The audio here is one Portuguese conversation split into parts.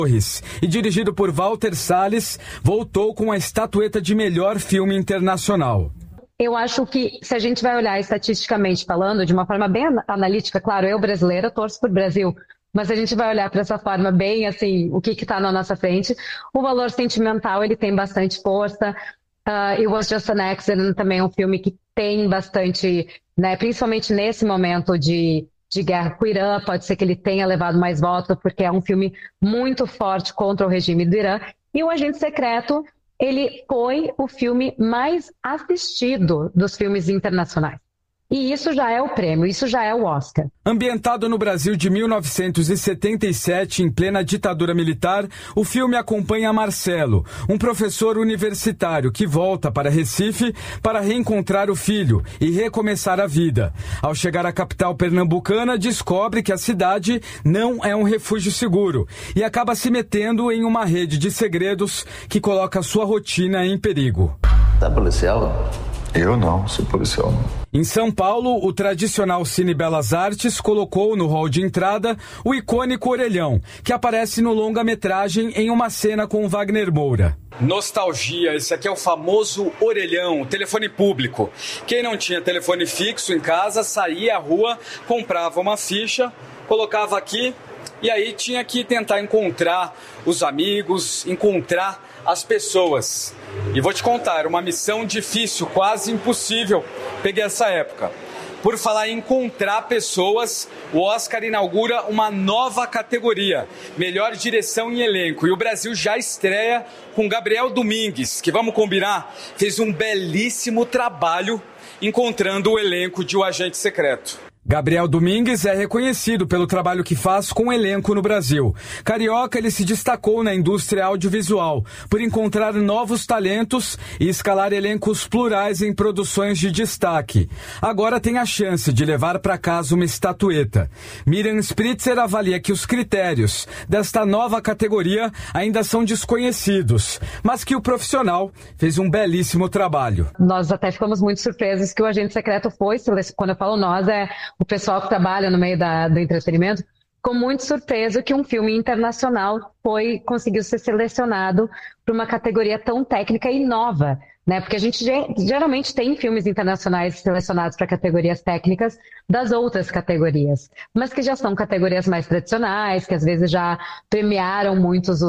e dirigido por Walter Salles, voltou com a estatueta de melhor filme internacional. Eu acho que, se a gente vai olhar estatisticamente falando, de uma forma bem analítica, claro, eu brasileira torço por Brasil, mas a gente vai olhar para essa forma bem, assim, o que está na nossa frente. O valor sentimental, ele tem bastante força. It Was Just an Accident também é um filme que tem bastante, né, principalmente nesse momento de guerra com o Irã, pode ser que ele tenha levado mais votos, porque é um filme muito forte contra o regime do Irã. E O Agente Secreto, ele foi o filme mais assistido dos filmes internacionais. E isso já é o prêmio, isso já é o Oscar. Ambientado no Brasil de 1977, em plena ditadura militar, o filme acompanha Marcelo, um professor universitário que volta para Recife para reencontrar o filho e recomeçar a vida. Ao chegar à capital pernambucana, descobre que a cidade não é um refúgio seguro e acaba se metendo em uma rede de segredos que coloca sua rotina em perigo. Tá policial? Eu não, sou policial não. Em São Paulo, o tradicional Cine Belas Artes colocou no hall de entrada o icônico orelhão, que aparece no longa-metragem em uma cena com Wagner Moura. Nostalgia, esse aqui é o famoso orelhão, telefone público. Quem não tinha telefone fixo em casa, saía à rua, comprava uma ficha, colocava aqui e aí tinha que tentar encontrar os amigos, encontrar as pessoas. E vou te contar, era uma missão difícil, quase impossível. Peguei essa época. Por falar em encontrar pessoas, o Oscar inaugura uma nova categoria, melhor direção em elenco. E o Brasil já estreia com Gabriel Domingues, que, vamos combinar, fez um belíssimo trabalho encontrando o elenco de O Agente Secreto. Gabriel Domingues é reconhecido pelo trabalho que faz com o elenco no Brasil. Carioca, ele se destacou na indústria audiovisual por encontrar novos talentos e escalar elencos plurais em produções de destaque. Agora tem a chance de levar para casa uma estatueta. Miriam Spritzer avalia que os critérios desta nova categoria ainda são desconhecidos, mas que o profissional fez um belíssimo trabalho. Nós até ficamos muito surpresos que o Agente Secreto foi, quando eu falo nós, é o pessoal que trabalha no meio do entretenimento, ficou muito surpreso que um filme internacional conseguiu ser selecionado para uma categoria tão técnica e nova, né? Porque a gente geralmente tem filmes internacionais selecionados para categorias técnicas das outras categorias, mas que já são categorias mais tradicionais, que às vezes já premiaram muitos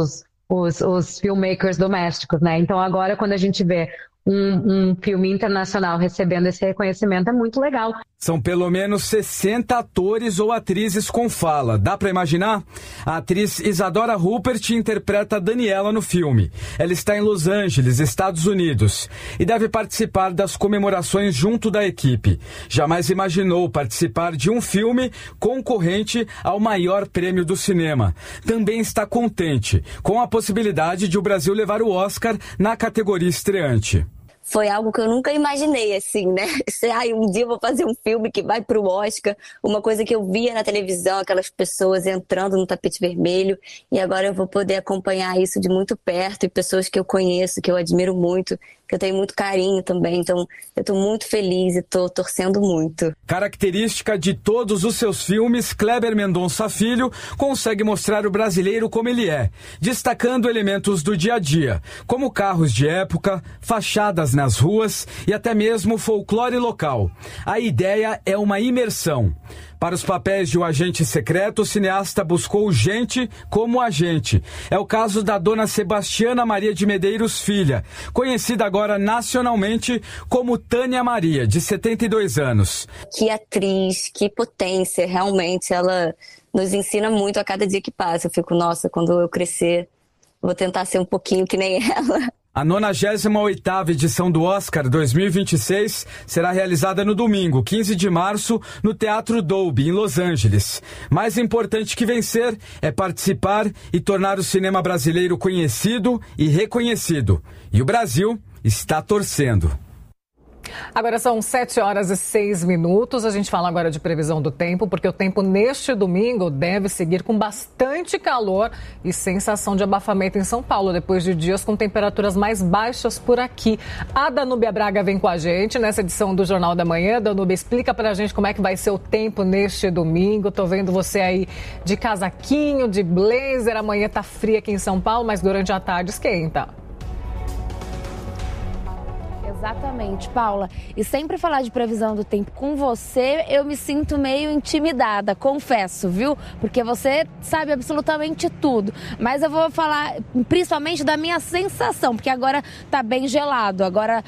os filmmakers domésticos, né? Então agora, quando a gente vê um filme internacional recebendo esse reconhecimento, é muito legal. São pelo menos 60 atores ou atrizes com fala. Dá pra imaginar? A atriz Isadora Rupert interpreta a Daniela no filme. Ela está em Los Angeles, Estados Unidos, e deve participar das comemorações junto da equipe. Jamais imaginou participar de um filme concorrente ao maior prêmio do cinema. Também está contente com a possibilidade de o Brasil levar o Oscar na categoria estreante. Foi algo que eu nunca imaginei, assim, né? Um dia eu vou fazer um filme que vai pro Oscar, uma coisa que eu via na televisão, aquelas pessoas entrando no tapete vermelho, e agora eu vou poder acompanhar isso de muito perto, e pessoas que eu conheço, que eu admiro muito, que eu tenho muito carinho também. Então, eu tô muito feliz e tô torcendo muito. Característica de todos os seus filmes, Kleber Mendonça Filho consegue mostrar o brasileiro como ele é, destacando elementos do dia a dia, como carros de época, fachadas nas ruas e até mesmo folclore local. A ideia é uma imersão. Para os papéis de O Agente Secreto, o cineasta buscou gente como agente. É o caso da dona Sebastiana Maria de Medeiros Filha, conhecida agora nacionalmente como Tânia Maria, de 72 anos. Que atriz, que potência, realmente, ela nos ensina muito a cada dia que passa. Eu fico, nossa, quando eu crescer, vou tentar ser um pouquinho que nem ela. A 98ª edição do Oscar 2026 será realizada no domingo, 15 de março, no Teatro Dolby, em Los Angeles. Mais importante que vencer é participar e tornar o cinema brasileiro conhecido e reconhecido. E o Brasil está torcendo. Agora são 7h06. A gente fala agora de previsão do tempo, porque o tempo neste domingo deve seguir com bastante calor e sensação de abafamento em São Paulo, depois de dias com temperaturas mais baixas por aqui. A Danúbia Braga vem com a gente nessa edição do Jornal da Manhã. Danúbia, explica pra gente como é que vai ser o tempo neste domingo. Tô vendo você aí de casaquinho, de blazer. Amanhã tá frio aqui em São Paulo, mas durante a tarde esquenta. Exatamente, Paula. E sempre falar de previsão do tempo com você, eu me sinto meio intimidada, confesso, viu? Porque você sabe absolutamente tudo. Mas eu vou falar principalmente da minha sensação, porque agora tá bem gelado. Agora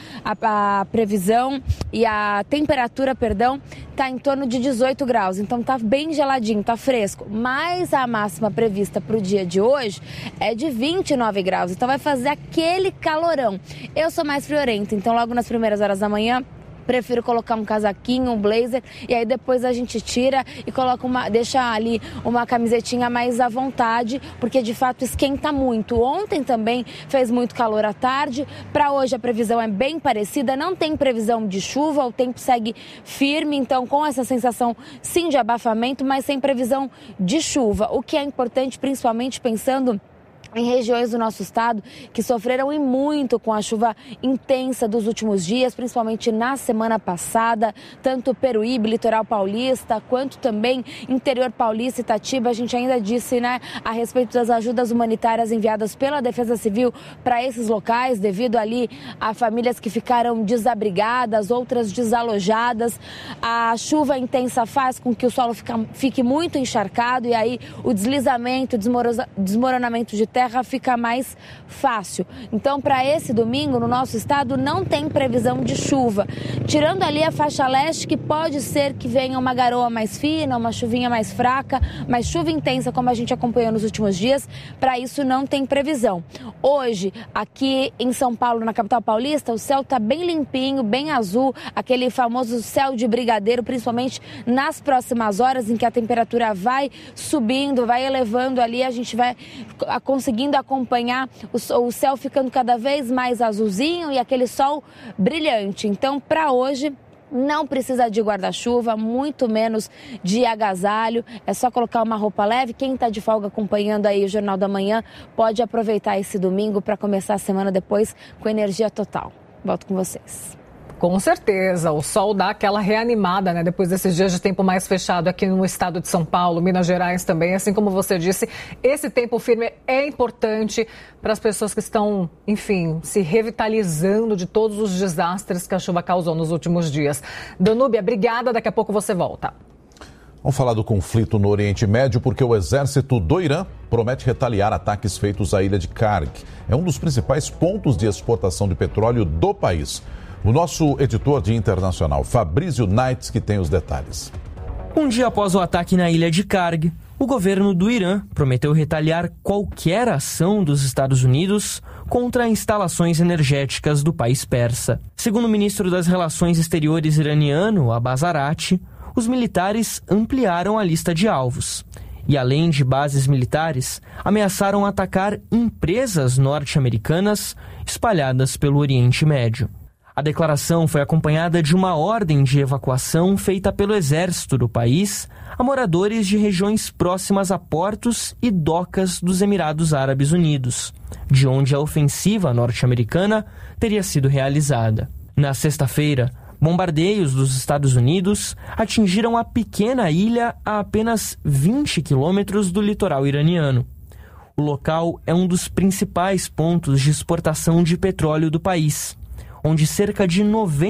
a previsão e a temperatura, tá em torno de 18 graus. Então tá bem geladinho, tá fresco. Mas a máxima prevista pro dia de hoje é de 29 graus. Então vai fazer aquele calorão. Eu sou mais friorenta, então logo nas primeiras horas da manhã prefiro colocar um casaquinho, um blazer, e aí depois a gente tira e coloca deixa ali uma camisetinha mais à vontade, porque de fato esquenta muito. Ontem também fez muito calor à tarde. Para hoje a previsão é bem parecida, não tem previsão de chuva, o tempo segue firme, então com essa sensação sim de abafamento, mas sem previsão de chuva, o que é importante principalmente pensando em regiões do nosso estado que sofreram e muito com a chuva intensa dos últimos dias, principalmente na semana passada, tanto Peruíbe, litoral paulista, quanto também interior paulista e Itatiba. A gente ainda disse, a respeito das ajudas humanitárias enviadas pela Defesa Civil para esses locais, devido ali a famílias que ficaram desabrigadas, outras desalojadas. A chuva intensa faz com que o solo fique muito encharcado e aí o deslizamento, desmoronamento de terra fica mais fácil. Então, para esse domingo, no nosso estado, não tem previsão de chuva. Tirando ali a faixa leste, que pode ser que venha uma garoa mais fina, uma chuvinha mais fraca, mas chuva intensa, como a gente acompanhou nos últimos dias, para isso não tem previsão. Hoje, aqui em São Paulo, na capital paulista, o céu está bem limpinho, bem azul, aquele famoso céu de brigadeiro, principalmente nas próximas horas, em que a temperatura vai subindo, vai elevando ali, a gente vai conseguindo acompanhar o céu ficando cada vez mais azulzinho e aquele sol brilhante. Então, para hoje, não precisa de guarda-chuva, muito menos de agasalho. É só colocar uma roupa leve. Quem está de folga acompanhando aí o Jornal da Manhã pode aproveitar esse domingo para começar a semana depois com energia total. Volto com vocês. Com certeza, o sol dá aquela reanimada, depois desses dias de tempo mais fechado aqui no estado de São Paulo, Minas Gerais também. Assim como você disse, esse tempo firme é importante para as pessoas que estão, enfim, se revitalizando de todos os desastres que a chuva causou nos últimos dias. Danúbia, obrigada, daqui a pouco você volta. Vamos falar do conflito no Oriente Médio, porque o exército do Irã promete retaliar ataques feitos à ilha de Karg. É um dos principais pontos de exportação de petróleo do país. O nosso editor de internacional, Fabrício Knights, que tem os detalhes. Um dia após o ataque na ilha de Karg, o governo do Irã prometeu retaliar qualquer ação dos Estados Unidos contra instalações energéticas do país persa. Segundo o ministro das Relações Exteriores iraniano, Abbas Araqchi, os militares ampliaram a lista de alvos. E, além de bases militares, ameaçaram atacar empresas norte-americanas espalhadas pelo Oriente Médio. A declaração foi acompanhada de uma ordem de evacuação feita pelo exército do país a moradores de regiões próximas a portos e docas dos Emirados Árabes Unidos, de onde a ofensiva norte-americana teria sido realizada. Na sexta-feira, bombardeios dos Estados Unidos atingiram a pequena ilha a apenas 20 quilômetros do litoral iraniano. O local é um dos principais pontos de exportação de petróleo do país, onde cerca de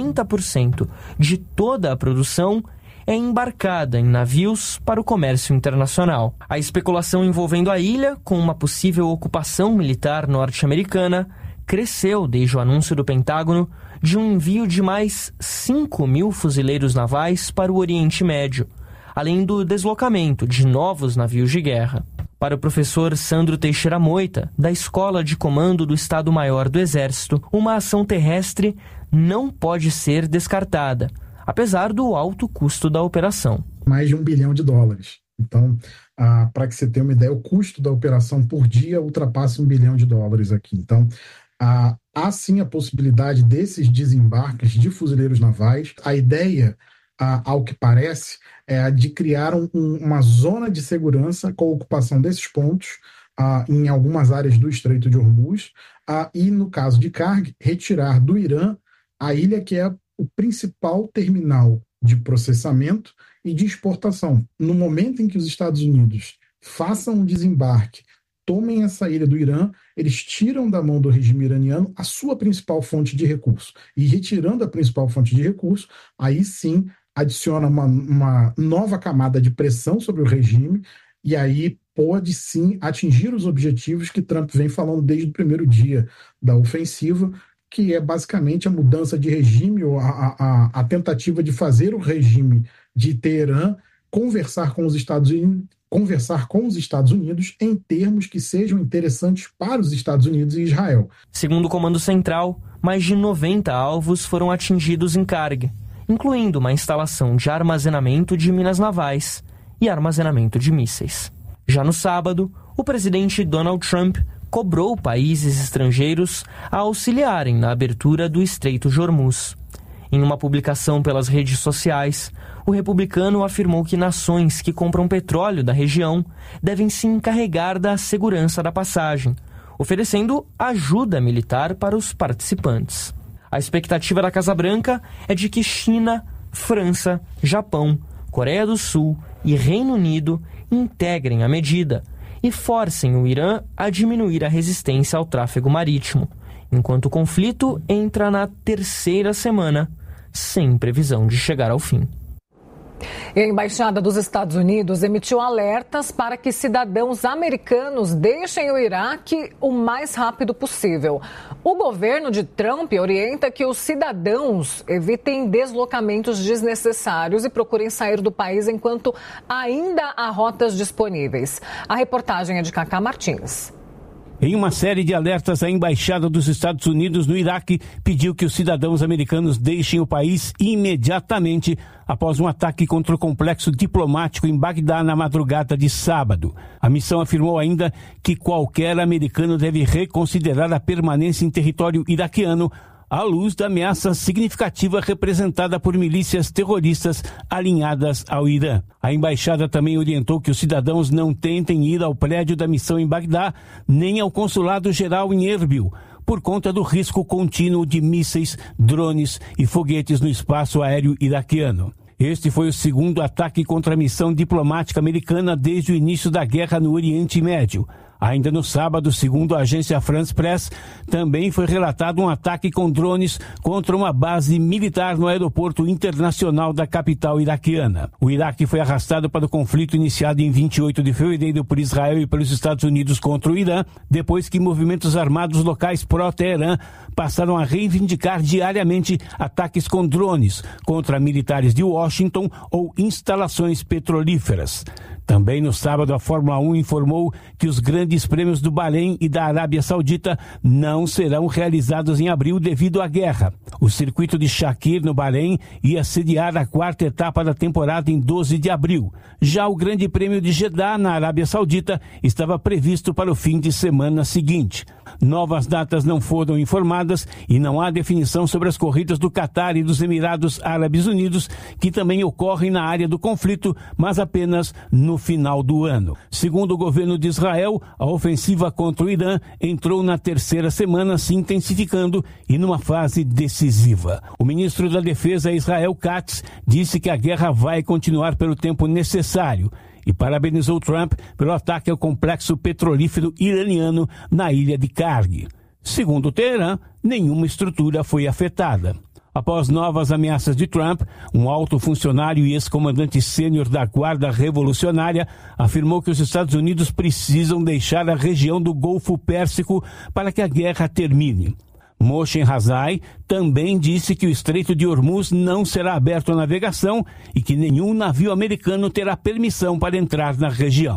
90% de toda a produção é embarcada em navios para o comércio internacional. A especulação envolvendo a ilha, com uma possível ocupação militar norte-americana, cresceu desde o anúncio do Pentágono de um envio de mais 5.000 fuzileiros navais para o Oriente Médio, além do deslocamento de novos navios de guerra. Para o professor Sandro Teixeira Moita, da Escola de Comando do Estado-Maior do Exército, uma ação terrestre não pode ser descartada, apesar do alto custo da operação. Mais de $1 bilhão. Então, para que você tenha uma ideia, o custo da operação por dia ultrapassa $1 bilhão aqui. Então, Há sim a possibilidade desses desembarques de fuzileiros navais. A ideia, ao que parece, é a de criar uma zona de segurança com a ocupação desses pontos em algumas áreas do Estreito de Hormuz, e, no caso de Karg, retirar do Irã a ilha que é o principal terminal de processamento e de exportação. No momento em que os Estados Unidos façam um desembarque, tomem essa ilha do Irã, eles tiram da mão do regime iraniano a sua principal fonte de recurso. E retirando a principal fonte de recurso, aí sim adiciona uma nova camada de pressão sobre o regime, e aí pode sim atingir os objetivos que Trump vem falando desde o primeiro dia da ofensiva, que é basicamente a mudança de regime, ou a tentativa de fazer o regime de Teherã conversar com os Estados Unidos em termos que sejam interessantes para os Estados Unidos e Israel. Segundo o Comando Central, mais de 90 alvos foram atingidos em Karg, incluindo uma instalação de armazenamento de minas navais e armazenamento de mísseis. Já no sábado, o presidente Donald Trump cobrou países estrangeiros a auxiliarem na abertura do Estreito de Hormuz. Em uma publicação pelas redes sociais, o republicano afirmou que nações que compram petróleo da região devem se encarregar da segurança da passagem, oferecendo ajuda militar para os participantes. A expectativa da Casa Branca é de que China, França, Japão, Coreia do Sul e Reino Unido integrem a medida e forcem o Irã a diminuir a resistência ao tráfego marítimo, enquanto o conflito entra na terceira semana, sem previsão de chegar ao fim. E a Embaixada dos Estados Unidos emitiu alertas para que cidadãos americanos deixem o Iraque o mais rápido possível. O governo de Trump orienta que os cidadãos evitem deslocamentos desnecessários e procurem sair do país enquanto ainda há rotas disponíveis. A reportagem é de Cacá Martins. Em uma série de alertas, a Embaixada dos Estados Unidos no Iraque pediu que os cidadãos americanos deixem o país imediatamente após um ataque contra o complexo diplomático em Bagdá na madrugada de sábado. A missão afirmou ainda que qualquer americano deve reconsiderar a permanência em território iraquiano à luz da ameaça significativa representada por milícias terroristas alinhadas ao Irã. A embaixada também orientou que os cidadãos não tentem ir ao prédio da missão em Bagdá, nem ao consulado-geral em Erbil, por conta do risco contínuo de mísseis, drones e foguetes no espaço aéreo iraquiano. Este foi o segundo ataque contra a missão diplomática americana desde o início da guerra no Oriente Médio. Ainda no sábado, segundo a agência France Press, também foi relatado um ataque com drones contra uma base militar no aeroporto internacional da capital iraquiana. O Iraque foi arrastado para o conflito iniciado em 28 de fevereiro por Israel e pelos Estados Unidos contra o Irã, depois que movimentos armados locais pró-Teherã passaram a reivindicar diariamente ataques com drones contra militares de Washington ou instalações petrolíferas. Também no sábado, a Fórmula 1 informou que os grandes prêmios do Bahrein e da Arábia Saudita não serão realizados em abril devido à guerra. O circuito de Shakir, no Bahrein, ia sediar a quarta etapa da temporada em 12 de abril. Já o Grande Prêmio de Jeddah, na Arábia Saudita, estava previsto para o fim de semana seguinte. Novas datas não foram informadas e não há definição sobre as corridas do Catar e dos Emirados Árabes Unidos, que também ocorrem na área do conflito, mas apenas no final do ano. Segundo o governo de Israel, a ofensiva contra o Irã entrou na terceira semana, se intensificando e numa fase decisiva. O ministro da Defesa, Israel Katz, disse que a guerra vai continuar pelo tempo necessário e parabenizou Trump pelo ataque ao complexo petrolífero iraniano na ilha de Karg. Segundo Teherã, nenhuma estrutura foi afetada. Após novas ameaças de Trump, um alto funcionário e ex-comandante sênior da Guarda Revolucionária afirmou que os Estados Unidos precisam deixar a região do Golfo Pérsico para que a guerra termine. Moshe Hazai também disse que o Estreito de Hormuz não será aberto à navegação e que nenhum navio americano terá permissão para entrar na região.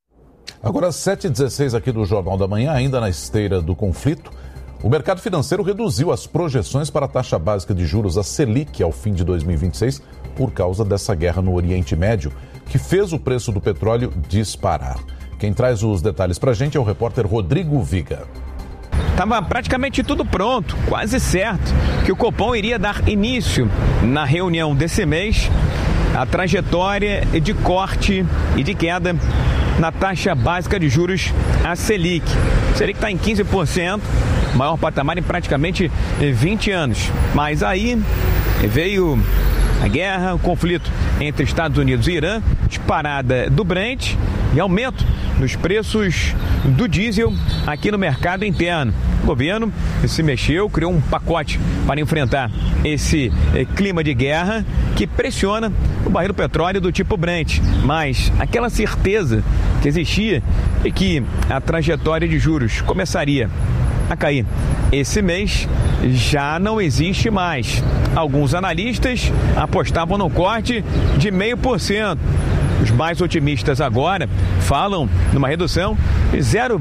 Agora, 7h16 aqui do Jornal da Manhã, ainda na esteira do conflito. O mercado financeiro reduziu as projeções para a taxa básica de juros, a Selic, ao fim de 2026, por causa dessa guerra no Oriente Médio, que fez o preço do petróleo disparar. Quem traz os detalhes para a gente é o repórter Rodrigo Viga. estava praticamente tudo pronto, quase certo, que o Copom iria dar início na reunião desse mês a trajetória de corte e de queda na taxa básica de juros, a Selic. A Selic está em 15%, maior patamar em praticamente 20 anos. Mas aí veio a guerra, o conflito entre Estados Unidos e Irã, disparada do Brent e aumento nos preços do diesel aqui no mercado interno. O governo se mexeu, criou um pacote para enfrentar esse clima de guerra que pressiona o barril do petróleo do tipo Brent. Mas aquela certeza que existia de que a trajetória de juros começaria a cair esse mês já não existe mais. Alguns analistas apostavam no corte de 0,5%. Os mais otimistas agora falam numa redução de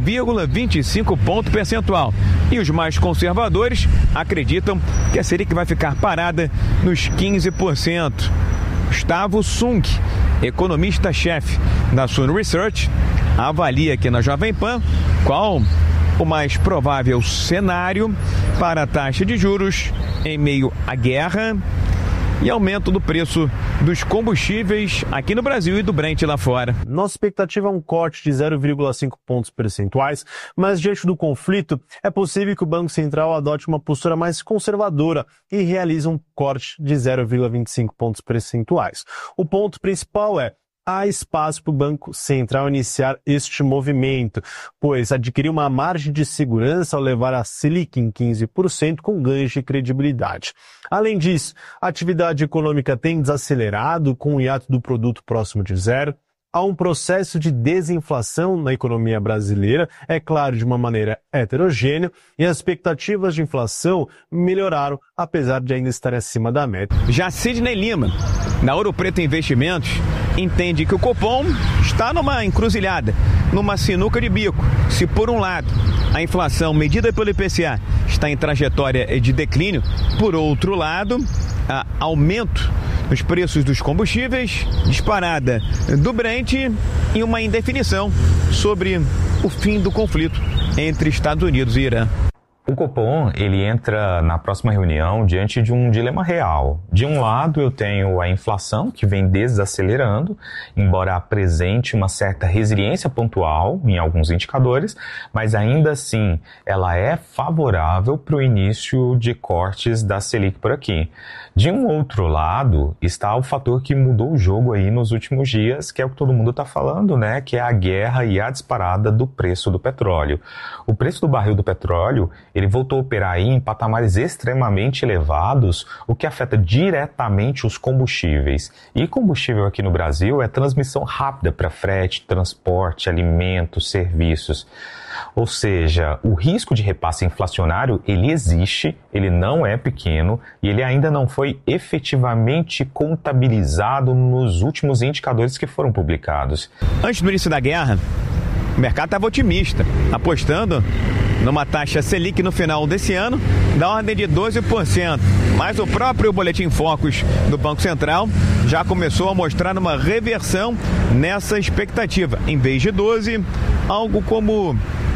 0,25 ponto percentual. E os mais conservadores acreditam que a Selic vai ficar parada nos 15%. Gustavo Sung, economista-chefe da Suno Research, avalia aqui na Jovem Pan qual o mais provável cenário para a taxa de juros em meio à guerra e aumento do preço dos combustíveis aqui no Brasil e do Brent lá fora. Nossa expectativa é um corte de 0,5 pontos percentuais, mas diante do conflito, é possível que o Banco Central adote uma postura mais conservadora e realize um corte de 0,25 pontos percentuais. O ponto principal é: há espaço para o Banco Central iniciar este movimento, pois adquirir uma margem de segurança ao levar a Selic em 15% com ganhos de credibilidade. Além disso, a atividade econômica tem desacelerado com o hiato do produto próximo de zero. Há um processo de desinflação na economia brasileira, é claro, de uma maneira heterogênea, e as expectativas de inflação melhoraram, apesar de ainda estar acima da meta. Já Sidney Lima, da Ouro Preto Investimentos, entende que o Copom está numa encruzilhada, numa sinuca de bico. Se por um lado a inflação medida pelo IPCA está em trajetória de declínio, por outro lado, há aumento nos preços dos combustíveis, disparada do Brent e uma indefinição sobre o fim do conflito entre Estados Unidos e Irã. O Copom, ele entra na próxima reunião diante de um dilema real. De um lado, eu tenho a inflação, que vem desacelerando, embora apresente uma certa resiliência pontual em alguns indicadores, mas ainda assim, ela é favorável para o início de cortes da Selic por aqui. De um outro lado, está o fator que mudou o jogo aí nos últimos dias, que é o que todo mundo está falando, né? Que é a guerra e a disparada do preço do petróleo. O preço do barril do petróleo, ele voltou a operar aí em patamares extremamente elevados, o que afeta diretamente os combustíveis. E combustível aqui no Brasil é transmissão rápida para frete, transporte, alimentos, serviços. Ou seja, o risco de repasse inflacionário, ele existe, ele não é pequeno e ele ainda não foi efetivamente contabilizado nos últimos indicadores que foram publicados. Antes do início da guerra, o mercado estava otimista, apostando numa taxa Selic no final desse ano da ordem de 12%. Mas o próprio Boletim Focus do Banco Central já começou a mostrar uma reversão nessa expectativa. Em vez de 12%, algo como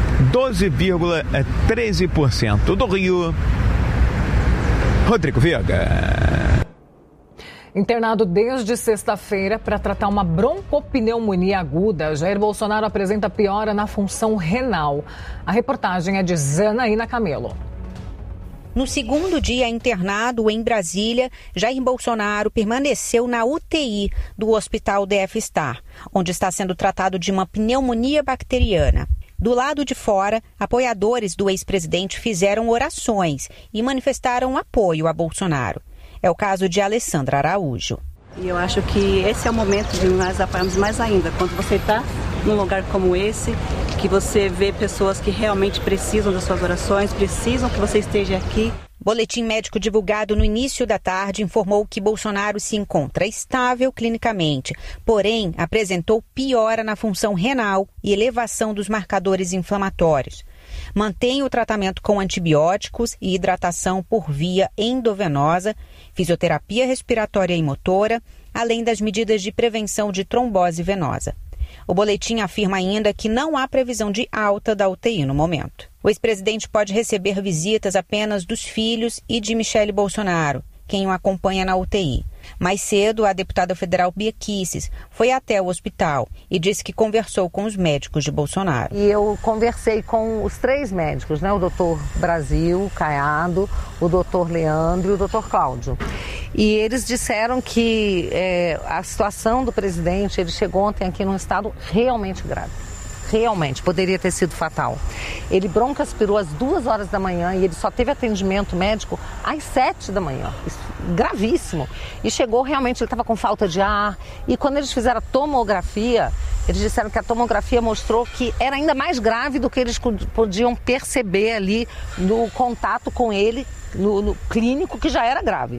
12,13%. Do Rio, Rodrigo Viega. Internado desde sexta-feira para tratar uma broncopneumonia aguda, Jair Bolsonaro apresenta piora na função renal. A reportagem é de Zanaína Camelo. No segundo dia internado em Brasília, Jair Bolsonaro permaneceu na UTI do Hospital DF Star, onde está sendo tratado de uma pneumonia bacteriana. Do lado de fora, apoiadores do ex-presidente fizeram orações e manifestaram apoio a Bolsonaro. É o caso de Alessandra Araújo. E eu acho que esse é o momento de nós apoiarmos mais ainda. Quando você está num lugar como esse, que você vê pessoas que realmente precisam das suas orações, precisam que você esteja aqui. Boletim médico divulgado no início da tarde informou que Bolsonaro se encontra estável clinicamente, porém apresentou piora na função renal e elevação dos marcadores inflamatórios. Mantém o tratamento com antibióticos e hidratação por via endovenosa, fisioterapia respiratória e motora, além das medidas de prevenção de trombose venosa. O boletim afirma ainda que não há previsão de alta da UTI no momento. O ex-presidente pode receber visitas apenas dos filhos e de Michele Bolsonaro, quem o acompanha na UTI. Mais cedo, a deputada federal Bia Kicis foi até o hospital e disse que conversou com os médicos de Bolsonaro. E eu conversei com os 3 médicos, né? O doutor Brasil, Caiado, o doutor Leandro e o doutor Cláudio. E eles disseram que a situação do presidente, ele chegou ontem aqui num estado realmente grave. Realmente, poderia ter sido fatal. Ele broncoaspirou às 2 horas da manhã e ele só teve atendimento médico às 7 da manhã. Isso, gravíssimo. E chegou realmente, ele estava com falta de ar. E quando eles fizeram a tomografia, eles disseram que a tomografia mostrou que era ainda mais grave do que eles podiam perceber ali no contato com ele, no clínico, que já era grave.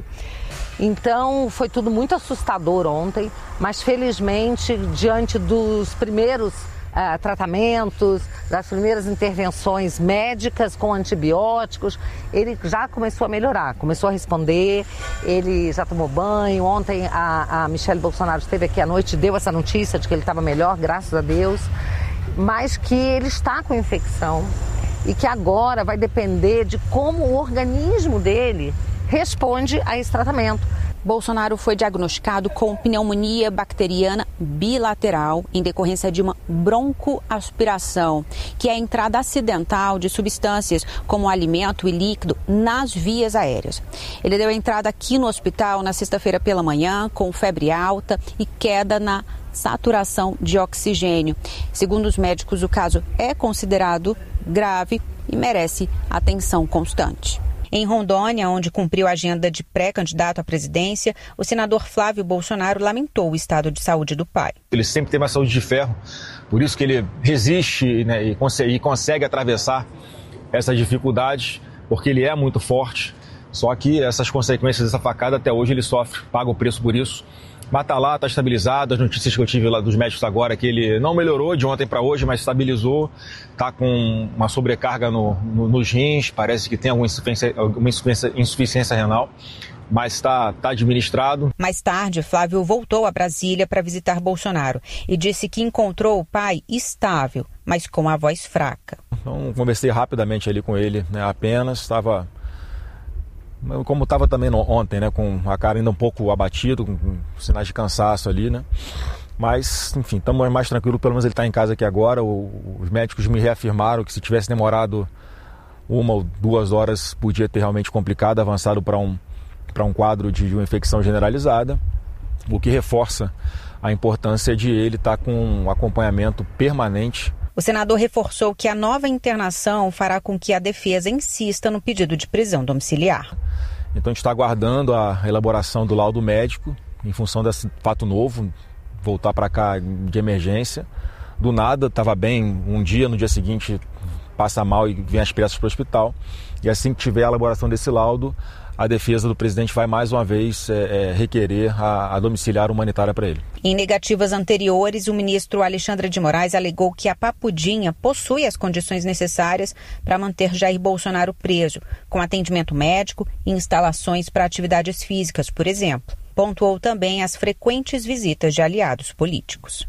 Então, foi tudo muito assustador ontem, mas felizmente, diante dos primeiros tratamentos, das primeiras intervenções médicas com antibióticos, ele já começou a melhorar, começou a responder, ele já tomou banho. Ontem a Michele Bolsonaro esteve aqui à noite e deu essa notícia de que ele estava melhor, graças a Deus, mas que ele está com infecção e que agora vai depender de como o organismo dele responde a esse tratamento. Bolsonaro foi diagnosticado com pneumonia bacteriana bilateral em decorrência de uma broncoaspiração, que é a entrada acidental de substâncias como alimento e líquido nas vias aéreas. Ele deu entrada aqui no hospital na sexta-feira pela manhã com febre alta e queda na saturação de oxigênio. Segundo os médicos, o caso é considerado grave e merece atenção constante. Em Rondônia, onde cumpriu a agenda de pré-candidato à presidência, o senador Flávio Bolsonaro lamentou o estado de saúde do pai. Ele sempre teve uma saúde de ferro, por isso que ele resiste, né, e consegue atravessar essas dificuldades, porque ele é muito forte. Só que essas consequências dessa facada, até hoje ele sofre, paga o preço por isso. Mas tá lá, tá estabilizado. As notícias que eu tive lá dos médicos agora é que ele não melhorou de ontem para hoje, mas estabilizou. Tá com uma sobrecarga nos rins, parece que tem alguma insuficiência renal, mas está administrado. Mais tarde, Flávio voltou a Brasília para visitar Bolsonaro e disse que encontrou o pai estável, mas com a voz fraca. Então, conversei rapidamente ali com ele, né, apenas estava... Como estava também ontem, né, com a cara ainda um pouco abatido, com sinais de cansaço ali, né? Mas, enfim, estamos mais tranquilos, pelo menos ele está em casa aqui agora. Os médicos me reafirmaram que se tivesse demorado 1 ou 2 horas, podia ter realmente complicado, avançado para um quadro de uma infecção generalizada, o que reforça a importância de ele estar com um acompanhamento permanente. O senador reforçou que a nova internação fará com que a defesa insista no pedido de prisão domiciliar. Então a gente está aguardando a elaboração do laudo médico, em função desse fato novo, voltar para cá de emergência. Do nada, estava bem um dia, no dia seguinte passa mal e vem às pressas para o hospital. E assim que tiver a elaboração desse laudo, a defesa do presidente vai mais uma vez requerer a domiciliar humanitária para ele. Em negativas anteriores, o ministro Alexandre de Moraes alegou que a Papudinha possui as condições necessárias para manter Jair Bolsonaro preso, com atendimento médico e instalações para atividades físicas, por exemplo. Pontuou também as frequentes visitas de aliados políticos.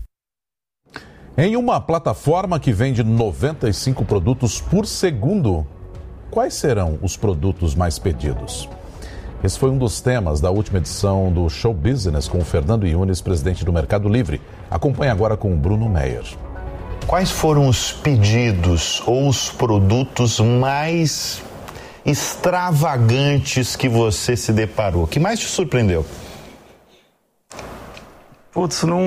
Em uma plataforma que vende 95 produtos por segundo, quais serão os produtos mais pedidos? Esse foi um dos temas da última edição do Show Business com o Fernando Yunes, presidente do Mercado Livre. Acompanhe agora com o Bruno Meyer. Quais foram os pedidos ou os produtos mais extravagantes que você se deparou? Que mais te surpreendeu? Putz, não...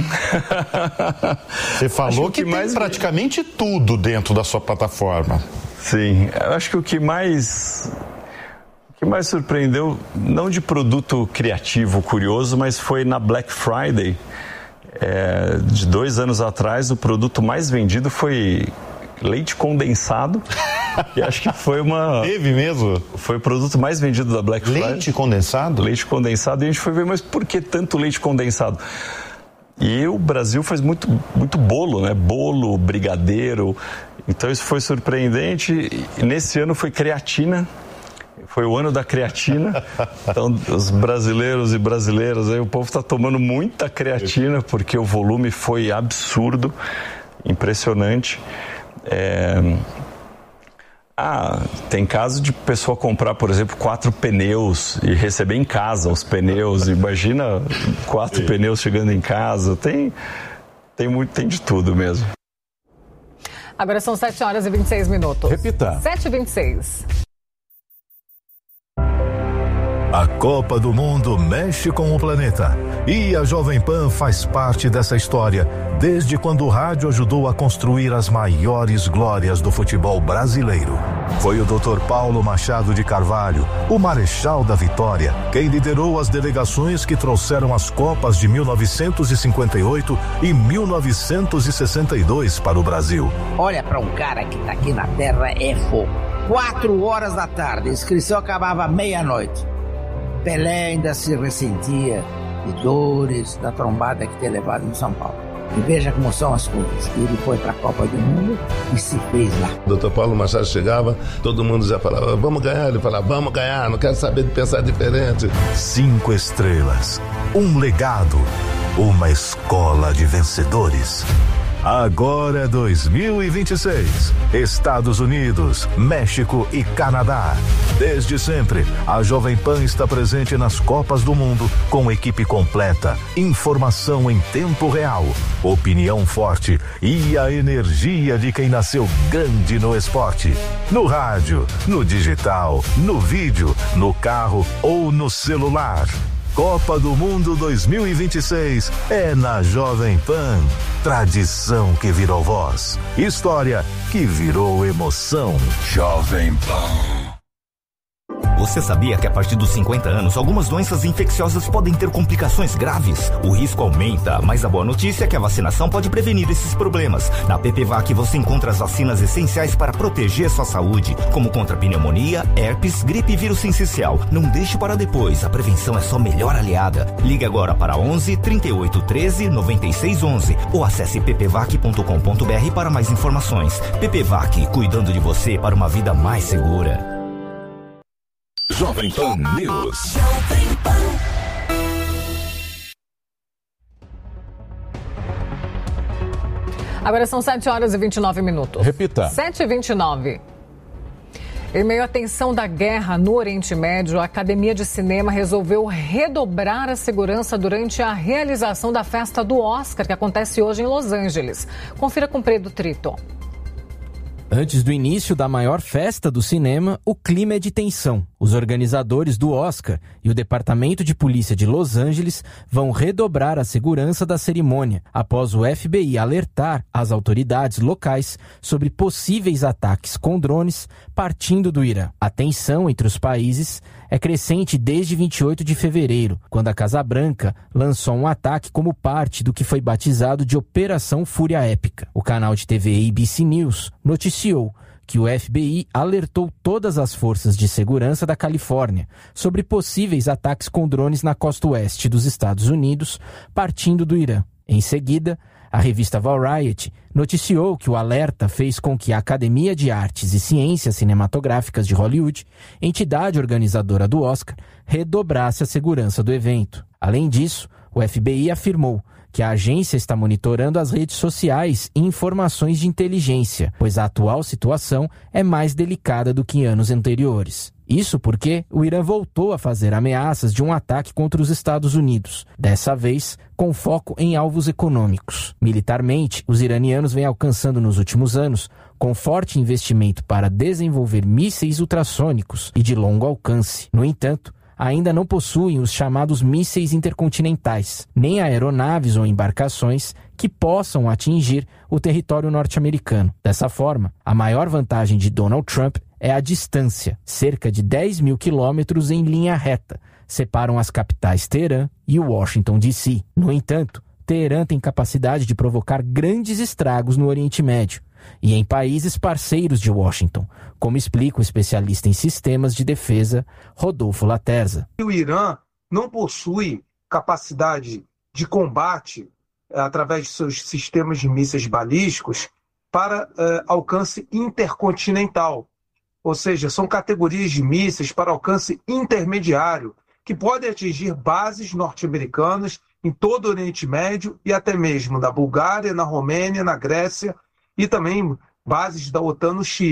Você falou que tem praticamente tudo dentro da sua plataforma. Sim, eu acho que o que mais surpreendeu, não de produto criativo, curioso, mas foi na Black Friday, de 2 anos atrás, o produto mais vendido foi leite condensado. E acho que foi Teve mesmo? Foi o produto mais vendido da Black Friday. Leite condensado? Leite condensado, e a gente foi ver, mas por que tanto leite condensado? E o Brasil faz muito bolo, né? Bolo, brigadeiro. Então isso foi surpreendente. E nesse ano foi creatina. Foi o ano da creatina. Então os brasileiros e brasileiras, aí o povo está tomando muita creatina, porque o volume foi absurdo, impressionante. Tem caso de pessoa comprar, por exemplo, 4 pneus e receber em casa os pneus. Imagina 4 pneus chegando em casa. Tem de tudo mesmo. Agora são 7h26. Repita. 7h26. A Copa do Mundo mexe com o planeta e a Jovem Pan faz parte dessa história desde quando o rádio ajudou a construir as maiores glórias do futebol brasileiro. Foi o Dr. Paulo Machado de Carvalho, o Marechal da Vitória, quem liderou as delegações que trouxeram as Copas de 1958 e 1962 para o Brasil. Olha, para um cara que tá aqui na terra é fogo. 4 horas da tarde, a inscrição acabava meia-noite. Pelé ainda se ressentia de dores da trombada que tinha levado em São Paulo. E veja como são as coisas. Ele foi para a Copa do Mundo e se fez lá. O Dr. Paulo Machado chegava, todo mundo já falava, vamos ganhar. Ele falava, vamos ganhar, não quero saber de pensar diferente. 5 estrelas, um legado, uma escola de vencedores. Agora 2026, Estados Unidos, México e Canadá. Desde sempre, a Jovem Pan está presente nas Copas do Mundo com equipe completa, informação em tempo real, opinião forte e a energia de quem nasceu grande no esporte. No rádio, no digital, no vídeo, no carro ou no celular. Copa do Mundo 2026 é na Jovem Pan. Tradição que virou voz. História que virou emoção. Jovem Pan. Você sabia que a partir dos 50 anos, algumas doenças infecciosas podem ter complicações graves? O risco aumenta, mas a boa notícia é que a vacinação pode prevenir esses problemas. Na PPVAC você encontra as vacinas essenciais para proteger sua saúde, como contra pneumonia, herpes, gripe e vírus sincicial. Não deixe para depois, a prevenção é sua melhor aliada. Ligue agora para 11 38 13 96 11 ou acesse ppvac.com.br para mais informações. PPVAC, cuidando de você para uma vida mais segura. Jovem Pan News. Agora são 7h29. Repita. 7h29. Em meio à tensão da guerra no Oriente Médio, a Academia de Cinema resolveu redobrar a segurança durante a realização da festa do Oscar, que acontece hoje em Los Angeles. Confira com Pedro Trito. Antes do início da maior festa do cinema, o clima é de tensão. Os organizadores do Oscar e o Departamento de Polícia de Los Angeles vão redobrar a segurança da cerimônia, após o FBI alertar as autoridades locais sobre possíveis ataques com drones partindo do Irã. A tensão entre os países é crescente desde 28 de fevereiro, quando a Casa Branca lançou um ataque como parte do que foi batizado de Operação Fúria Épica. O canal de TV ABC News noticiou que o FBI alertou todas as forças de segurança da Califórnia sobre possíveis ataques com drones na costa oeste dos Estados Unidos, partindo do Irã. Em seguida, a revista Variety noticiou que o alerta fez com que a Academia de Artes e Ciências Cinematográficas de Hollywood, entidade organizadora do Oscar, redobrasse a segurança do evento. Além disso, o FBI afirmou que a agência está monitorando as redes sociais e informações de inteligência, pois a atual situação é mais delicada do que em anos anteriores. Isso porque o Irã voltou a fazer ameaças de um ataque contra os Estados Unidos, dessa vez com foco em alvos econômicos. Militarmente, os iranianos vêm alcançando nos últimos anos, com forte investimento para desenvolver mísseis ultrassônicos e de longo alcance. No entanto, ainda não possuem os chamados mísseis intercontinentais, nem aeronaves ou embarcações que possam atingir o território norte-americano. Dessa forma, a maior vantagem de Donald Trump é a distância. Cerca de 10 mil quilômetros em linha reta separam as capitais Teherã e Washington, D.C. No entanto, Teherã tem capacidade de provocar grandes estragos no Oriente Médio e em países parceiros de Washington, como explica o especialista em sistemas de defesa Rodolfo Laterza. O Irã não possui capacidade de combate através de seus sistemas de mísseis balísticos para alcance intercontinental, ou seja, são categorias de mísseis para alcance intermediário, que podem atingir bases norte-americanas em todo o Oriente Médio e até mesmo na Bulgária, na Romênia, na Grécia, e também bases da OTAN no Chipre.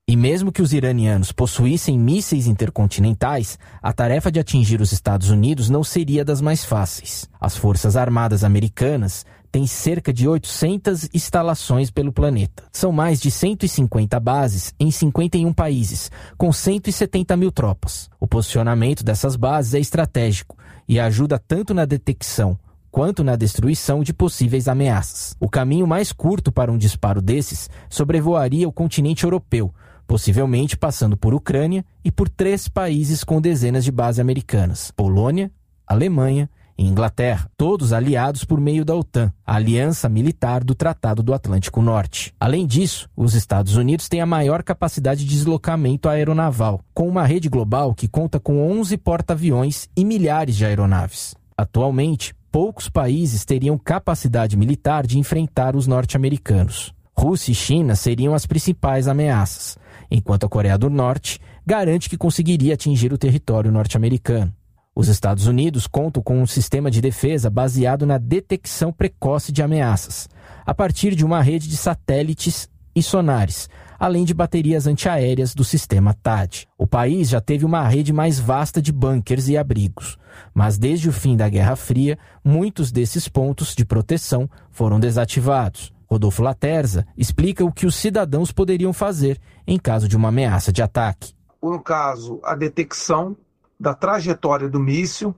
E mesmo que os iranianos possuíssem mísseis intercontinentais, a tarefa de atingir os Estados Unidos não seria das mais fáceis. As Forças Armadas Americanas têm cerca de 800 instalações pelo planeta. São mais de 150 bases em 51 países, com 170 mil tropas. O posicionamento dessas bases é estratégico e ajuda tanto na detecção quanto na destruição de possíveis ameaças. O caminho mais curto para um disparo desses sobrevoaria o continente europeu, possivelmente passando por Ucrânia e por 3 países com dezenas de bases americanas: Polônia, Alemanha e Inglaterra, todos aliados por meio da OTAN, a aliança militar do Tratado do Atlântico Norte. Além disso, os Estados Unidos têm a maior capacidade de deslocamento aeronaval, com uma rede global que conta com 11 porta-aviões e milhares de aeronaves. Atualmente, poucos países teriam capacidade militar de enfrentar os norte-americanos. Rússia e China seriam as principais ameaças, enquanto a Coreia do Norte garante que conseguiria atingir o território norte-americano. Os Estados Unidos contam com um sistema de defesa baseado na detecção precoce de ameaças, a partir de uma rede de satélites e sonares, além de baterias antiaéreas do sistema THAAD. O país já teve uma rede mais vasta de bunkers e abrigos, mas desde o fim da Guerra Fria, muitos desses pontos de proteção foram desativados. Rodolfo Laterza explica o que os cidadãos poderiam fazer em caso de uma ameaça de ataque. No caso, a detecção da trajetória do míssil,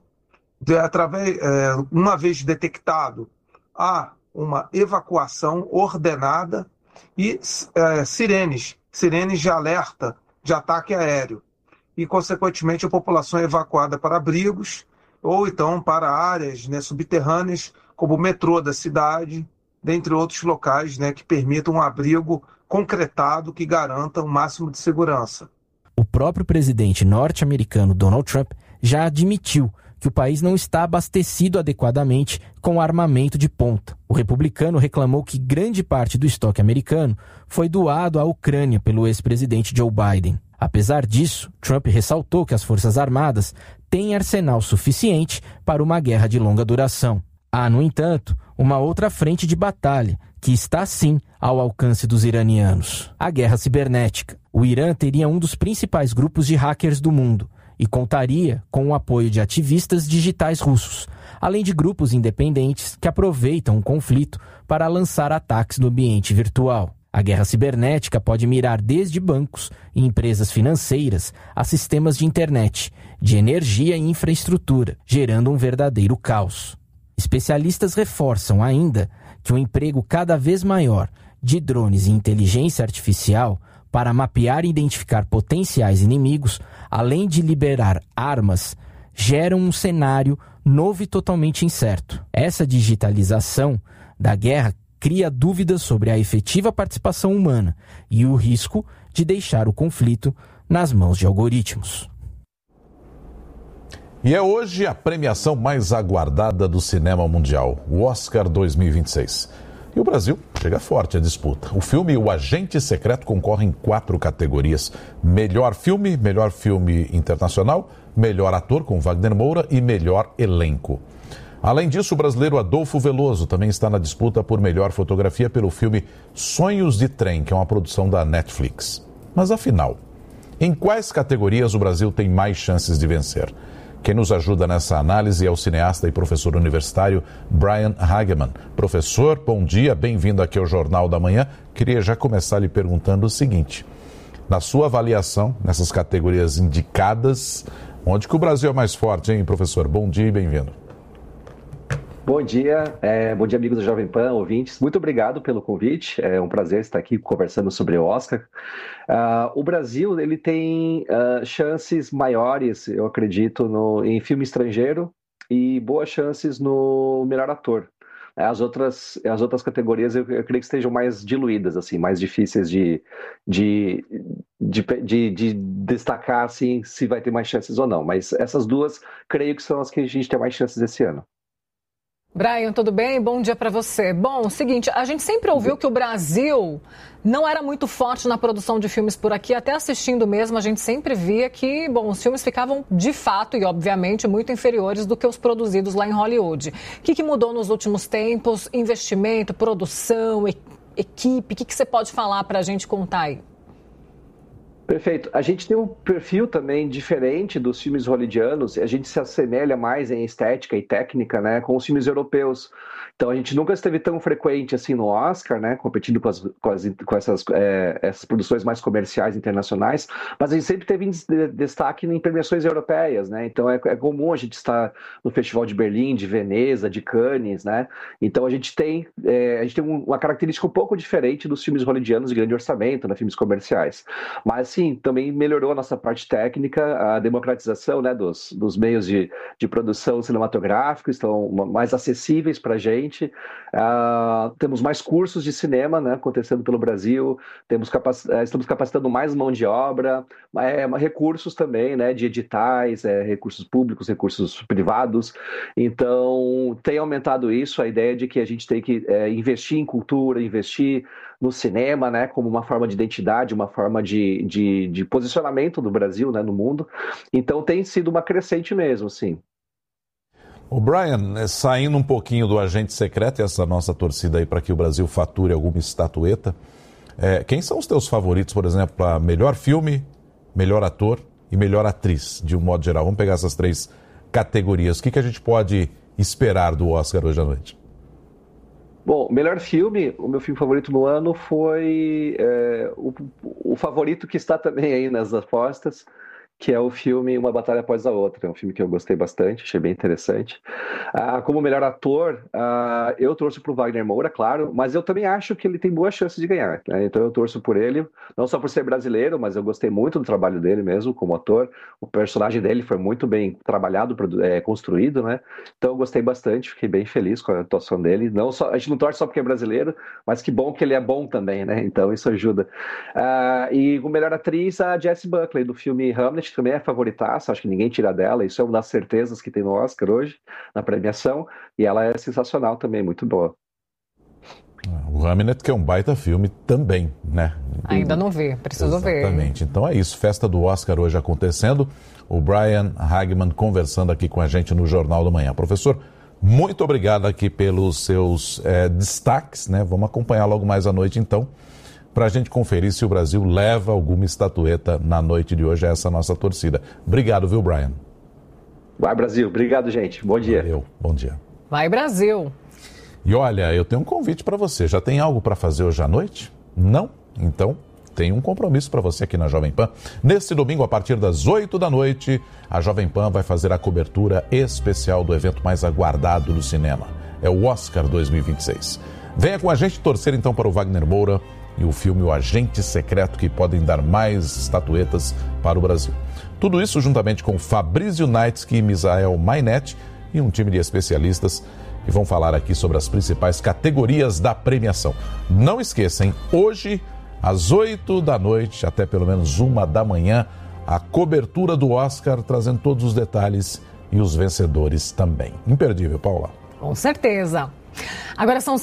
uma vez detectado, há uma evacuação ordenada e sirenes de alerta de ataque aéreo. E, consequentemente, a população é evacuada para abrigos ou então para áreas subterrâneas, como o metrô da cidade, dentre outros locais que permitam um abrigo concretado que garanta o máximo de segurança. O próprio presidente norte-americano Donald Trump já admitiu que o país não está abastecido adequadamente com armamento de ponta. O republicano reclamou que grande parte do estoque americano foi doado à Ucrânia pelo ex-presidente Joe Biden. Apesar disso, Trump ressaltou que as Forças Armadas têm arsenal suficiente para uma guerra de longa duração. Há, no entanto, uma outra frente de batalha, que está sim ao alcance dos iranianos: a guerra cibernética. O Irã teria um dos principais grupos de hackers do mundo e contaria com o apoio de ativistas digitais russos, além de grupos independentes que aproveitam o conflito para lançar ataques no ambiente virtual. A guerra cibernética pode mirar desde bancos e empresas financeiras a sistemas de internet, de energia e infraestrutura, gerando um verdadeiro caos. Especialistas reforçam ainda que o emprego cada vez maior de drones e inteligência artificial para mapear e identificar potenciais inimigos, além de liberar armas, geram um cenário novo e totalmente incerto. Essa digitalização da guerra cria dúvidas sobre a efetiva participação humana e o risco de deixar o conflito nas mãos de algoritmos. E é hoje a premiação mais aguardada do cinema mundial, o Oscar 2026. E o Brasil chega forte à disputa. O filme O Agente Secreto concorre em 4 categorias: melhor filme internacional, melhor ator com Wagner Moura e melhor elenco. Além disso, o brasileiro Adolfo Veloso também está na disputa por melhor fotografia pelo filme Sonhos de Trem, que é uma produção da Netflix. Mas afinal, em quais categorias o Brasil tem mais chances de vencer? Quem nos ajuda nessa análise é o cineasta e professor universitário Brian Hageman. Professor, bom dia, bem-vindo aqui ao Jornal da Manhã. Queria já começar lhe perguntando o seguinte: na sua avaliação, nessas categorias indicadas, onde que o Brasil é mais forte, hein, professor? Bom dia e bem-vindo. Bom dia amigos do Jovem Pan, ouvintes. Muito obrigado pelo convite, é um prazer estar aqui conversando sobre o Oscar. O Brasil ele tem chances maiores, eu acredito, em filme estrangeiro e boas chances no melhor ator. As outras categorias eu creio que estejam mais diluídas, assim, mais difíceis de destacar assim, se vai ter mais chances ou não. Mas essas duas, creio que são as que a gente tem mais chances esse ano. Brian, tudo bem? Bom dia para você. Bom, o seguinte, a gente sempre ouviu que o Brasil não era muito forte na produção de filmes por aqui, até assistindo mesmo, a gente sempre via que, os filmes ficavam de fato e obviamente muito inferiores do que os produzidos lá em Hollywood. O que mudou nos últimos tempos? Investimento, produção, equipe, o que você pode falar para a gente contar aí? Perfeito. A gente tem um perfil também diferente dos filmes hollywoodianos, a gente se assemelha mais em estética e técnica, né, com os filmes europeus. Então a gente nunca esteve tão frequente assim no Oscar, né, competindo com essas produções mais comerciais internacionais, mas a gente sempre teve destaque em premiações europeias, né, então é comum a gente estar no Festival de Berlim, de Veneza, de Cannes, né, então a gente tem uma característica um pouco diferente dos filmes hollywoodianos de grande orçamento, né, filmes comerciais, mas sim, também melhorou a nossa parte técnica, a democratização, né, dos meios de produção cinematográfica estão mais acessíveis para a gente. Temos mais cursos de cinema, né, acontecendo pelo Brasil, estamos capacitando mais mão de obra, recursos também, né, de editais, recursos públicos, recursos privados. Então, tem aumentado isso, a ideia de que a gente tem que investir em cultura, investir no cinema, né, como uma forma de identidade, uma forma de posicionamento do Brasil, né, no mundo. Então, tem sido uma crescente mesmo, sim. O Brian, saindo um pouquinho do Agente Secreto e essa nossa torcida aí para que o Brasil fature alguma estatueta, quem são os teus favoritos, por exemplo, para melhor filme, melhor ator e melhor atriz, de um modo geral? Vamos pegar essas 3 categorias. O que a gente pode esperar do Oscar hoje à noite? Bom, melhor filme, o meu filme favorito no ano foi o favorito que está também aí nas apostas, que é o filme Uma Batalha Após a Outra. É um filme que eu gostei bastante, achei bem interessante. Como melhor ator, eu torço para o Wagner Moura, claro, mas eu também acho que ele tem boa chance de ganhar, né? Então eu torço por ele, não só por ser brasileiro, mas eu gostei muito do trabalho dele mesmo como ator. O personagem dele foi muito bem trabalhado, construído, né? Então eu gostei bastante, fiquei bem feliz com a atuação dele. A gente não torce só porque é brasileiro, mas que bom que ele é bom também, né? Então isso ajuda. E o melhor atriz, a Jessie Buckley, do filme Hamlet, também é favoritaça, acho que ninguém tira dela, isso é uma das certezas que tem no Oscar hoje, na premiação, e ela é sensacional também, muito boa. O Hamlet, que é um baita filme também, né? Ainda não vi, preciso ver. Exatamente, então é isso, festa do Oscar hoje acontecendo, o Brian Hagman conversando aqui com a gente no Jornal da Manhã. Professor, muito obrigado aqui pelos seus destaques, né? Vamos acompanhar logo mais à noite então, para a gente conferir se o Brasil leva alguma estatueta na noite de hoje, essa nossa torcida. Obrigado, viu, Brian? Vai, Brasil. Obrigado, gente. Bom dia. Valeu. Bom dia. Vai, Brasil. E olha, eu tenho um convite para você. Já tem algo para fazer hoje à noite? Não? Então, tem um compromisso para você aqui na Jovem Pan. Neste domingo, a partir das 8 da noite, a Jovem Pan vai fazer a cobertura especial do evento mais aguardado do cinema. É o Oscar 2026. Venha com a gente torcer então para o Wagner Moura e o filme O Agente Secreto, que podem dar mais estatuetas para o Brasil. Tudo isso juntamente com Fabrício Naitsky e Misael Mainet e um time de especialistas que vão falar aqui sobre as principais categorias da premiação. Não esqueçam, hoje, às 8 da noite, até pelo menos 1 da manhã, a cobertura do Oscar, trazendo todos os detalhes e os vencedores também. Imperdível, Paula. Com certeza. Agora são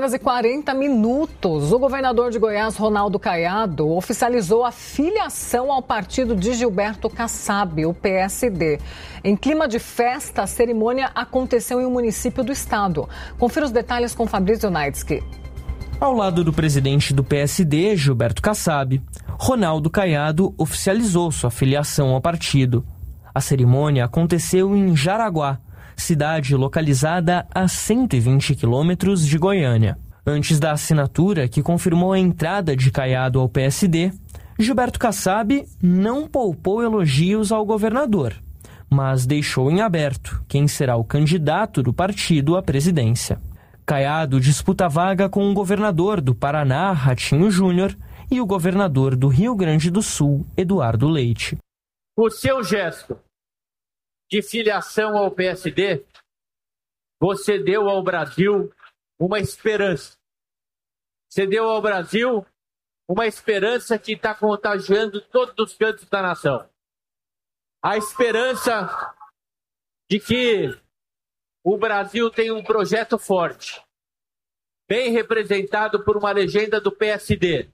7h40. O governador de Goiás, Ronaldo Caiado, oficializou a filiação ao partido de Gilberto Kassab, o PSD. Em clima de festa, a cerimônia aconteceu em um município do estado. Confira os detalhes com Fabrício Naitsky. Ao lado do presidente do PSD, Gilberto Kassab, Ronaldo Caiado oficializou sua filiação ao partido. A cerimônia aconteceu em Jaraguá, cidade localizada a 120 quilômetros de Goiânia. Antes da assinatura, que confirmou a entrada de Caiado ao PSD, Gilberto Kassab não poupou elogios ao governador, mas deixou em aberto quem será o candidato do partido à presidência. Caiado disputa a vaga com o governador do Paraná, Ratinho Júnior, e o governador do Rio Grande do Sul, Eduardo Leite. O seu gesto de filiação ao PSD, você deu ao Brasil uma esperança. Você deu ao Brasil uma esperança que está contagiando todos os cantos da nação. A esperança de que o Brasil tem um projeto forte, bem representado por uma legenda do PSD,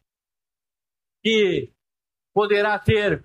que poderá ter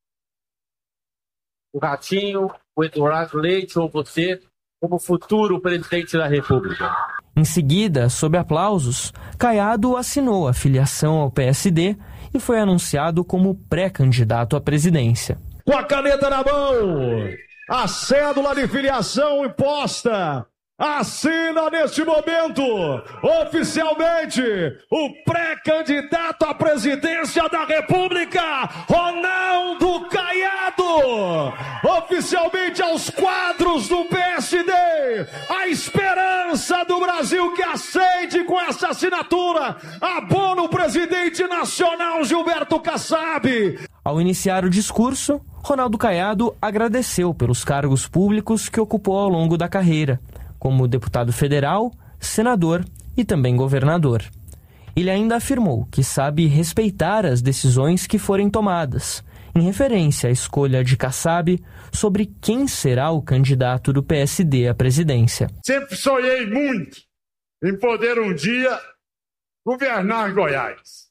o Ratinho, o Eduardo Leite ou você como futuro presidente da República. Em seguida, sob aplausos, Caiado assinou a filiação ao PSD e e foi anunciado como pré-candidato à presidência. Com a caneta na mão, a cédula de filiação imposta, assina neste momento, oficialmente, o pré-candidato à presidência da República, Ronaldo Caiado, oficialmente aos quadros do PSD, a esperança do Brasil que aceite com essa assinatura, abona o presidente nacional Gilberto Kassab. Ao iniciar o discurso, Ronaldo Caiado agradeceu pelos cargos públicos que ocupou ao longo da carreira, como deputado federal, senador e também governador. Ele ainda afirmou que sabe respeitar as decisões que forem tomadas, em referência à escolha de Kassab sobre quem será o candidato do PSD à presidência. Sempre sonhei muito em poder um dia governar Goiás.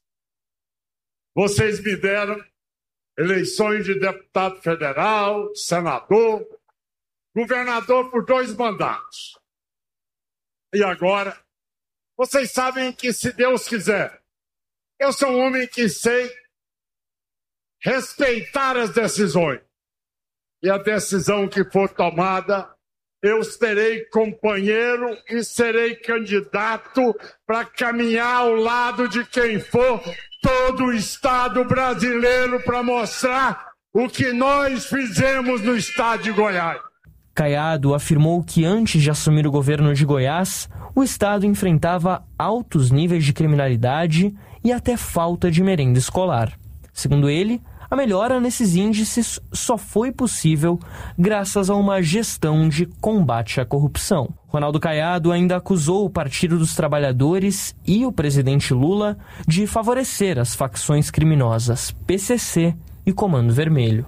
Vocês me deram eleições de deputado federal, senador, governador por 2 mandatos. E agora, vocês sabem que, se Deus quiser, eu sou um homem que sei respeitar as decisões. E a decisão que for tomada, eu serei companheiro e serei candidato para caminhar ao lado de quem for todo o Estado brasileiro para mostrar o que nós fizemos no Estado de Goiás. Caiado afirmou que antes de assumir o governo de Goiás, o estado enfrentava altos níveis de criminalidade e até falta de merenda escolar. Segundo ele, a melhora nesses índices só foi possível graças a uma gestão de combate à corrupção. Ronaldo Caiado ainda acusou o Partido dos Trabalhadores e o presidente Lula de favorecer as facções criminosas PCC e Comando Vermelho.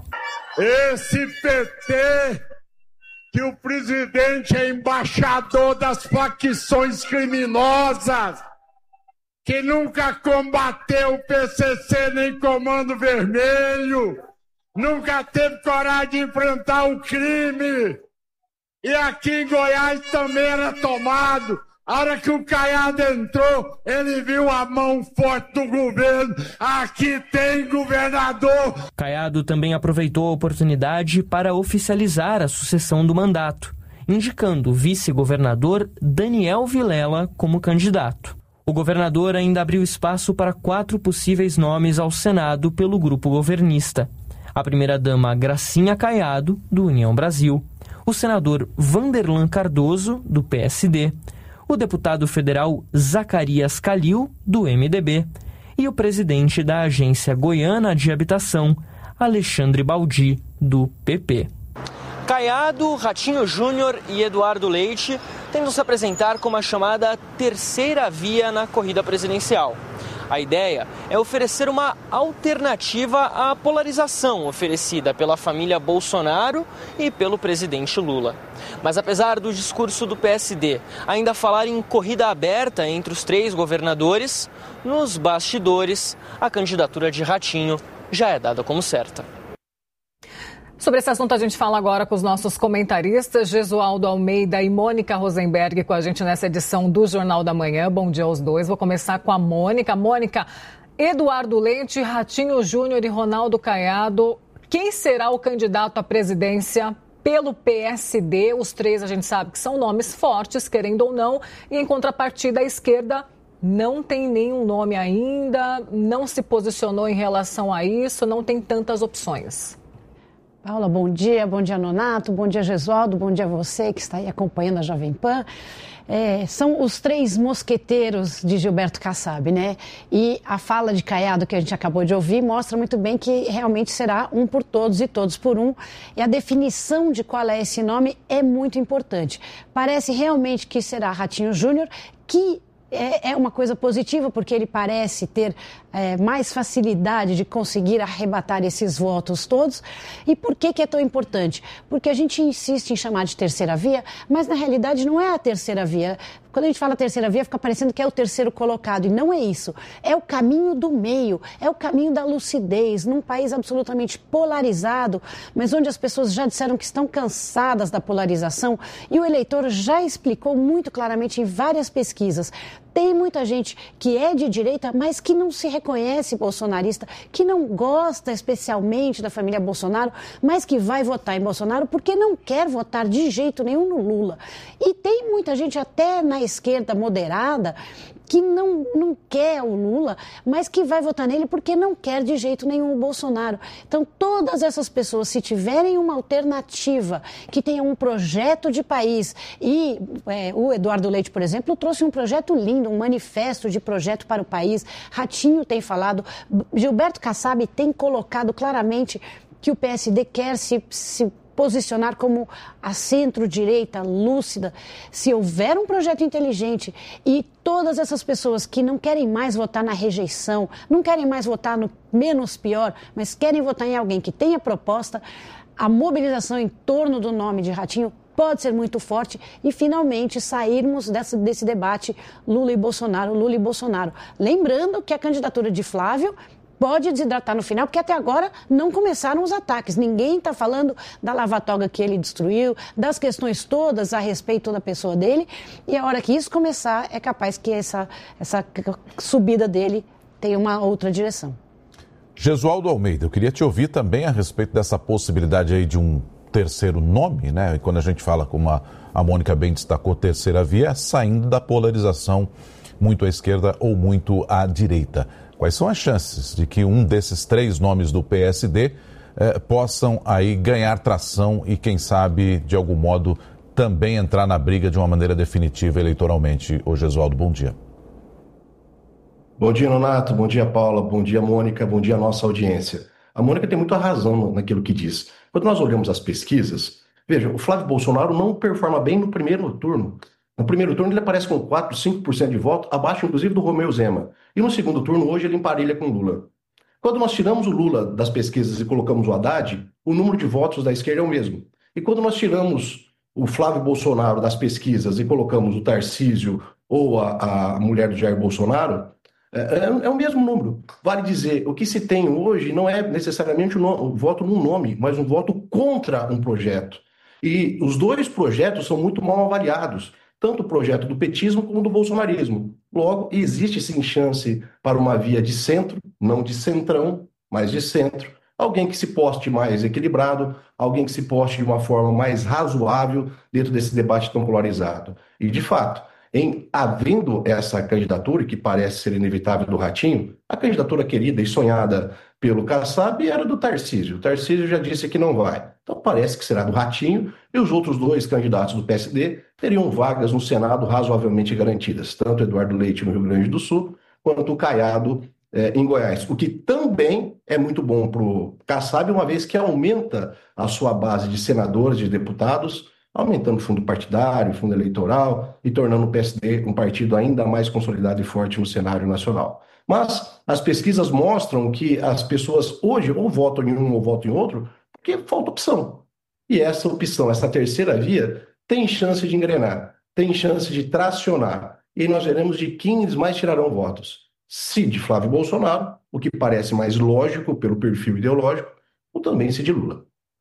Esse PT... que o presidente é embaixador das facções criminosas, que nunca combateu o PCC nem Comando Vermelho, nunca teve coragem de enfrentar o crime. E aqui em Goiás também era tomado. A hora que o Caiado entrou, ele viu a mão forte do governo. Aqui tem governador. Caiado também aproveitou a oportunidade para oficializar a sucessão do mandato, indicando o vice-governador Daniel Vilela como candidato. O governador ainda abriu espaço para 4 possíveis nomes ao Senado pelo grupo governista. A primeira-dama Gracinha Caiado, do União Brasil, o senador Vanderlan Cardoso, do PSD, o deputado federal Zacarias Calil, do MDB, e o presidente da Agência Goiana de Habitação, Alexandre Baldi, do PP. Caiado, Ratinho Júnior e Eduardo Leite tentam se apresentar como a chamada terceira via na corrida presidencial. A ideia é oferecer uma alternativa à polarização oferecida pela família Bolsonaro e pelo presidente Lula. Mas apesar do discurso do PSD ainda falar em corrida aberta entre os 3 governadores, nos bastidores, a candidatura de Ratinho já é dada como certa. Sobre esse assunto a gente fala agora com os nossos comentaristas, Gesualdo Almeida e Mônica Rosenberg, com a gente nessa edição do Jornal da Manhã. Bom dia aos dois. Vou começar com a Mônica. Mônica, Eduardo Leite, Ratinho Júnior e Ronaldo Caiado, quem será o candidato à presidência pelo PSD? Os 3 a gente sabe que são nomes fortes, querendo ou não, e em contrapartida a esquerda não tem nenhum nome ainda, não se posicionou em relação a isso, não tem tantas opções. Paula, bom dia Nonato, bom dia Gesualdo, bom dia a você que está aí acompanhando a Jovem Pan. São os 3 mosqueteiros de Gilberto Kassab, né? E a fala de Caiado que a gente acabou de ouvir mostra muito bem que realmente será um por todos e todos por um. E a definição de qual é esse nome é muito importante. Parece realmente que será Ratinho Júnior, que é uma coisa positiva, porque ele parece ter mais facilidade de conseguir arrebatar esses votos todos. E por que é tão importante? Porque a gente insiste em chamar de terceira via, mas na realidade não é a terceira via. Quando a gente fala terceira via, fica parecendo que é o terceiro colocado, e não é isso. É o caminho do meio, é o caminho da lucidez, num país absolutamente polarizado, mas onde as pessoas já disseram que estão cansadas da polarização, e o eleitor já explicou muito claramente em várias pesquisas. Tem muita gente que é de direita, mas que não se reconhece bolsonarista, que não gosta especialmente da família Bolsonaro, mas que vai votar em Bolsonaro porque não quer votar de jeito nenhum no Lula. E tem muita gente até na esquerda moderada que não quer o Lula, mas que vai votar nele porque não quer de jeito nenhum o Bolsonaro. Então, todas essas pessoas, se tiverem uma alternativa, que tenha um projeto de país, e o Eduardo Leite, por exemplo, trouxe um projeto lindo, um manifesto de projeto para o país, Ratinho tem falado, Gilberto Kassab tem colocado claramente que o PSD quer se posicionar como a centro-direita lúcida. Se houver um projeto inteligente e todas essas pessoas que não querem mais votar na rejeição, não querem mais votar no menos pior, mas querem votar em alguém que tenha proposta, a mobilização em torno do nome de Ratinho pode ser muito forte e finalmente sairmos desse debate Lula e Bolsonaro, Lula e Bolsonaro. Lembrando que a candidatura de Flávio pode desidratar no final, porque até agora não começaram os ataques. Ninguém está falando da lava-toga que ele destruiu, das questões todas a respeito da pessoa dele. E a hora que isso começar, é capaz que essa subida dele tenha uma outra direção. Gesualdo Almeida, eu queria te ouvir também a respeito dessa possibilidade aí de um terceiro nome, né? E quando a gente fala, como a Mônica bem destacou, terceira via, saindo da polarização muito à esquerda ou muito à direita. Quais são as chances de que um desses três nomes do PSD possam aí ganhar tração e, quem sabe, de algum modo, também entrar na briga de uma maneira definitiva eleitoralmente? Ô Gesualdo, bom dia. Bom dia, Nonato. Bom dia, Paula. Bom dia, Mônica. Bom dia, nossa audiência. A Mônica tem muita razão naquilo que diz. Quando nós olhamos as pesquisas, veja, o Flávio Bolsonaro não performa bem no primeiro turno. No primeiro turno ele aparece com 4, 5% de voto, abaixo inclusive do Romeu Zema. E no segundo turno hoje ele emparelha com o Lula. Quando nós tiramos o Lula das pesquisas e colocamos o Haddad, o número de votos da esquerda é o mesmo. E quando nós tiramos o Flávio Bolsonaro das pesquisas e colocamos o Tarcísio ou a mulher do Jair Bolsonaro, é o mesmo número. Vale dizer, o que se tem hoje não é necessariamente o voto num nome, mas um voto contra um projeto. E os dois projetos são muito mal avaliados. Tanto o projeto do petismo como do bolsonarismo. Logo, existe sim chance para uma via de centro, não de centrão, mas de centro. Alguém que se poste mais equilibrado, alguém que se poste de uma forma mais razoável dentro desse debate tão polarizado. E, de fato, em havendo essa candidatura, que parece ser inevitável do Ratinho, a candidatura querida e sonhada pelo Kassab era do Tarcísio. O Tarcísio já disse que não vai. Então parece que será do Ratinho e os outros dois candidatos do PSD teriam vagas no Senado razoavelmente garantidas, tanto Eduardo Leite no Rio Grande do Sul, quanto o Caiado em Goiás. O que também é muito bom para o Kassab, uma vez que aumenta a sua base de senadores, de deputados, aumentando o fundo partidário, fundo eleitoral e tornando o PSD um partido ainda mais consolidado e forte no cenário nacional. Mas as pesquisas mostram que as pessoas hoje ou votam em um ou votam em outro porque falta opção. E essa opção, essa terceira via, tem chance de engrenar, tem chance de tracionar. E nós veremos de quem mais tirarão votos. Se de Flávio Bolsonaro, o que parece mais lógico pelo perfil ideológico, ou também se de Lula.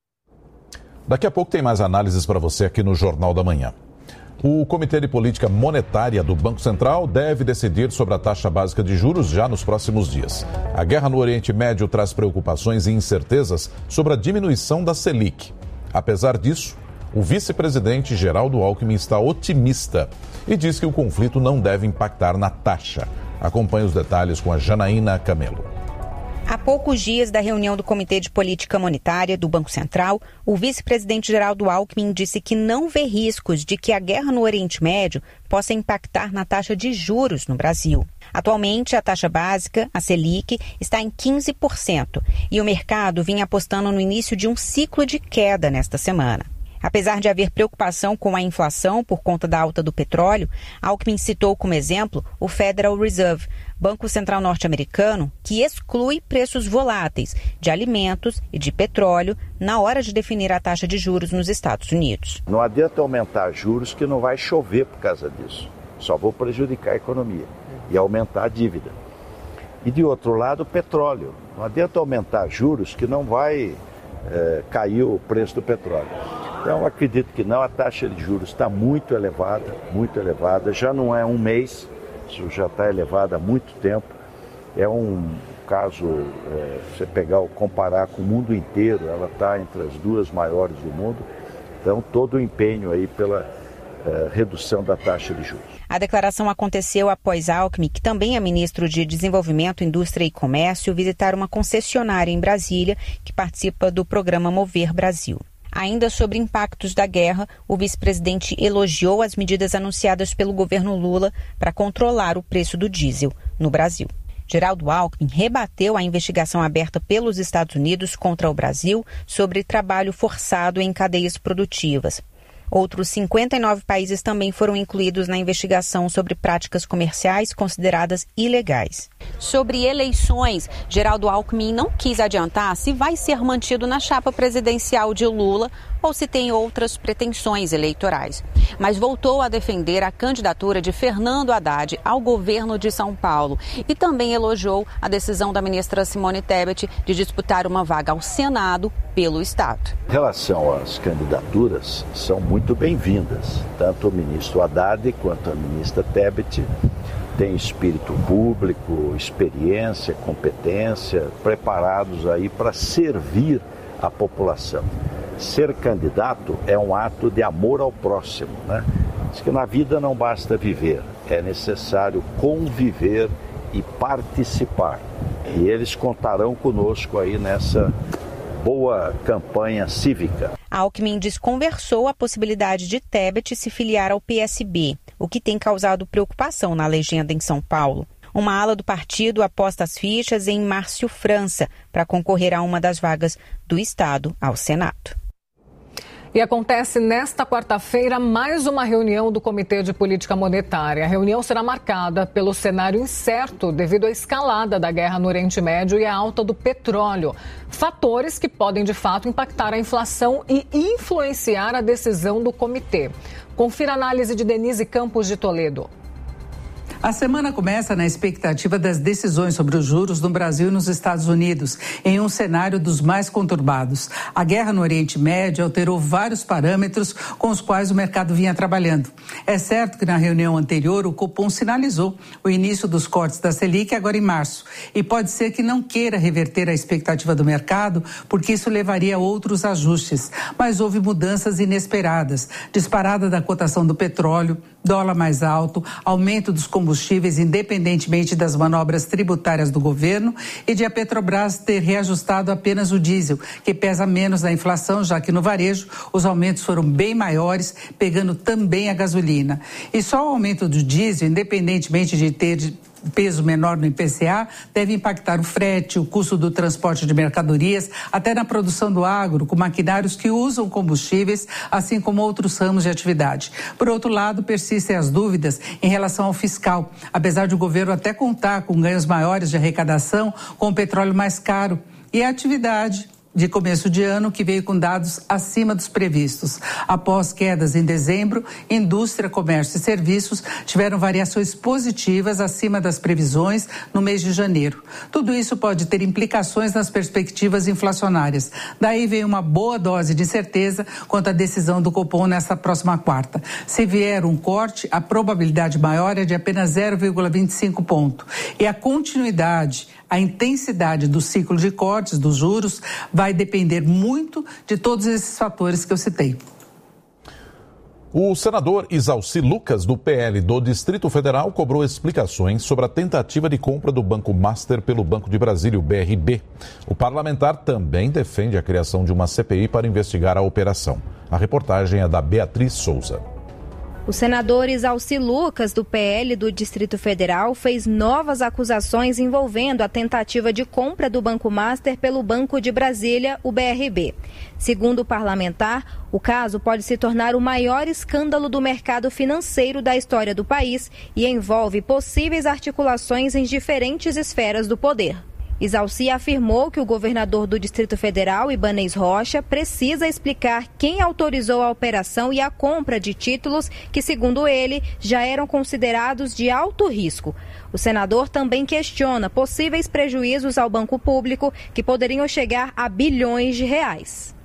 Daqui a pouco tem mais análises para você aqui no Jornal da Manhã. O Comitê de Política Monetária do Banco Central deve decidir sobre a taxa básica de juros já nos próximos dias. A guerra no Oriente Médio traz preocupações e incertezas sobre a diminuição da Selic. Apesar disso, o vice-presidente Geraldo Alckmin está otimista e diz que o conflito não deve impactar na taxa. Acompanhe os detalhes com a Janaína Camelo. Há poucos dias da reunião do Comitê de Política Monetária do Banco Central, o vice-presidente Geraldo Alckmin disse que não vê riscos de que a guerra no Oriente Médio possa impactar na taxa de juros no Brasil. Atualmente, a taxa básica, a Selic, está em 15% e o mercado vinha apostando no início de um ciclo de queda nesta semana. Apesar de haver preocupação com a inflação por conta da alta do petróleo, Alckmin citou como exemplo o Federal Reserve, Banco Central norte-americano, que exclui preços voláteis de alimentos e de petróleo na hora de definir a taxa de juros nos Estados Unidos. Não adianta aumentar juros que não vai chover por causa disso. Só vou prejudicar a economia e aumentar a dívida. E de outro lado, o petróleo. Não adianta aumentar juros que não vai cair o preço do petróleo. Então, eu acredito que não, a taxa de juros está muito elevada, já não é um mês, Isso já está elevado há muito tempo. É um caso, você comparar com o mundo inteiro, ela está entre as duas maiores do mundo. Então, todo o empenho aí pela redução da taxa de juros. A declaração aconteceu após Alckmin, que também é ministro de Desenvolvimento, Indústria e Comércio, visitar uma concessionária em Brasília que participa do programa Mover Brasil. Ainda sobre impactos da guerra, o vice-presidente elogiou as medidas anunciadas pelo governo Lula para controlar o preço do diesel no Brasil. Geraldo Alckmin rebateu a investigação aberta pelos Estados Unidos contra o Brasil sobre trabalho forçado em cadeias produtivas. Outros 59 países também foram incluídos na investigação sobre práticas comerciais consideradas ilegais. Sobre eleições, Geraldo Alckmin não quis adiantar se vai ser mantido na chapa presidencial de Lula ou se tem outras pretensões eleitorais. Mas voltou a defender a candidatura de Fernando Haddad ao governo de São Paulo e também elogiou a decisão da ministra Simone Tebet de disputar uma vaga ao Senado pelo Estado. Em relação às candidaturas, são muito bem-vindas. Tanto o ministro Haddad quanto a ministra Tebet têm espírito público, experiência, competência, preparados aí para servir a população. Ser candidato é um ato de amor ao próximo, né? Diz que na vida não basta viver, é necessário conviver e participar. E eles contarão conosco aí nessa boa campanha cívica. Alckmin desconversou a possibilidade de Tebet se filiar ao PSB, o que tem causado preocupação na legenda em São Paulo. Uma ala do partido aposta as fichas em Márcio França para concorrer a uma das vagas do Estado ao Senado. E acontece nesta quarta-feira mais uma reunião do Comitê de Política Monetária. A reunião será marcada pelo cenário incerto devido à escalada da guerra no Oriente Médio e à alta do petróleo. Fatores que podem, de fato, impactar a inflação e influenciar a decisão do comitê. Confira a análise de Denise Campos de Toledo. A semana começa na expectativa das decisões sobre os juros no Brasil e nos Estados Unidos, em um cenário dos mais conturbados. A guerra no Oriente Médio alterou vários parâmetros com os quais o mercado vinha trabalhando. É certo que na reunião anterior o Copom sinalizou o início dos cortes da Selic agora em março. E pode ser que não queira reverter a expectativa do mercado, porque isso levaria a outros ajustes. Mas houve mudanças inesperadas, disparada da cotação do petróleo, dólar mais alto, aumento dos combustíveis independentemente das manobras tributárias do governo e de a Petrobras ter reajustado apenas o diesel, que pesa menos na inflação, já que no varejo os aumentos foram bem maiores, pegando também a gasolina. E só o aumento do diesel, independentemente de ter peso menor no IPCA, deve impactar o frete, o custo do transporte de mercadorias, até na produção do agro, com maquinários que usam combustíveis, assim como outros ramos de atividade. Por outro lado, persistem as dúvidas em relação ao fiscal, apesar de o governo até contar com ganhos maiores de arrecadação com o petróleo mais caro e a atividade de começo de ano, que veio com dados acima dos previstos. Após quedas em dezembro, indústria, comércio e serviços tiveram variações positivas acima das previsões no mês de janeiro. Tudo isso pode ter implicações nas perspectivas inflacionárias. Daí vem uma boa dose de incerteza quanto à decisão do Copom nesta próxima quarta. Se vier um corte, a probabilidade maior é de apenas 0,25 ponto. E a continuidade, a intensidade do ciclo de cortes dos juros vai depender muito de todos esses fatores que eu citei. O senador Isalci Lucas, do PL do Distrito Federal, cobrou explicações sobre a tentativa de compra do Banco Master pelo Banco de Brasília, o BRB. O parlamentar também defende a criação de uma CPI para investigar a operação. A reportagem é da Beatriz Souza. O senador Isalci Lucas, do PL do Distrito Federal, fez novas acusações envolvendo a tentativa de compra do Banco Master pelo Banco de Brasília, o BRB. Segundo o parlamentar, o caso pode se tornar o maior escândalo do mercado financeiro da história do país e envolve possíveis articulações em diferentes esferas do poder. Isalci afirmou que o governador do Distrito Federal, Ibanez Rocha, precisa explicar quem autorizou a operação e a compra de títulos que, segundo ele, já eram considerados de alto risco. O senador também questiona possíveis prejuízos ao banco público que poderiam chegar a bilhões de reais.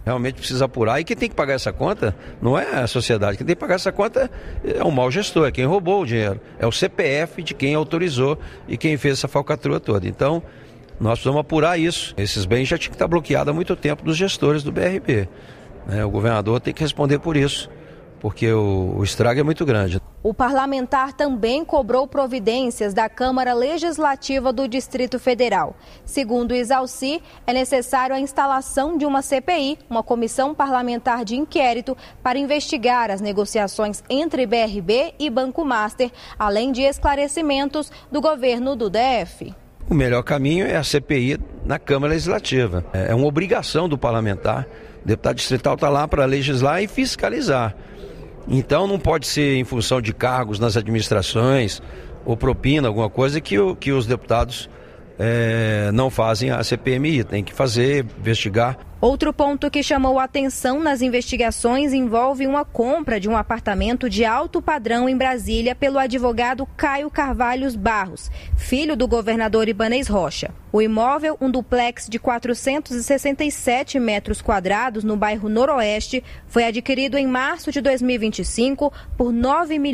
realmente precisa apurar. E quem tem que pagar essa conta não é a sociedade. Quem tem que pagar essa conta é o mau gestor, é quem roubou o dinheiro. É o CPF de quem autorizou e quem fez essa falcatrua toda. Então, nós precisamos apurar isso. Esses bens já tinham que estar bloqueados há muito tempo dos gestores do BRB. O governador tem que responder por isso, porque o estrago é muito grande. O parlamentar também cobrou providências da Câmara Legislativa do Distrito Federal. Segundo o Exalci, é necessário a instalação de uma CPI, uma comissão parlamentar de inquérito, para investigar as negociações entre BRB e Banco Master, além de esclarecimentos do governo do DF. O melhor caminho é a CPI na Câmara Legislativa. É uma obrigação do parlamentar. O deputado distrital está lá para legislar e fiscalizar. Então não pode ser em função de cargos nas administrações ou propina, alguma coisa que os deputados não fazem a CPMI, tem que fazer, investigar. Outro ponto que chamou a atenção nas investigações envolve uma compra de um apartamento de alto padrão em Brasília pelo advogado Caio Carvalhos Barros, filho do governador Ibanez Rocha. O imóvel, um duplex de 467 metros quadrados no bairro Noroeste, foi adquirido em março de 2025 por R$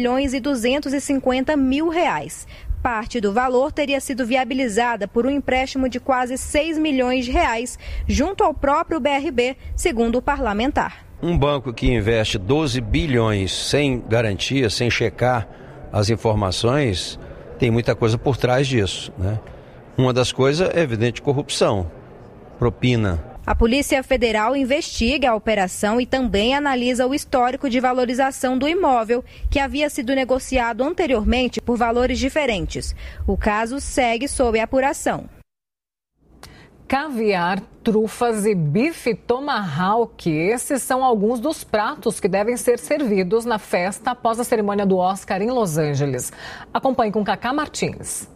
9.250.000. Parte do valor teria sido viabilizada por um empréstimo de quase R$ 6 milhões junto ao próprio BRB, segundo o parlamentar. Um banco que investe 12 bilhões sem garantia, sem checar as informações, tem muita coisa por trás disso, né? Uma das coisas é evidente corrupção, propina. A Polícia Federal investiga a operação e também analisa o histórico de valorização do imóvel, que havia sido negociado anteriormente por valores diferentes. O caso segue sob apuração. Caviar, trufas e bife tomahawk. Esses são alguns dos pratos que devem ser servidos na festa após a cerimônia do Oscar em Los Angeles. Acompanhe com Cacá Martins.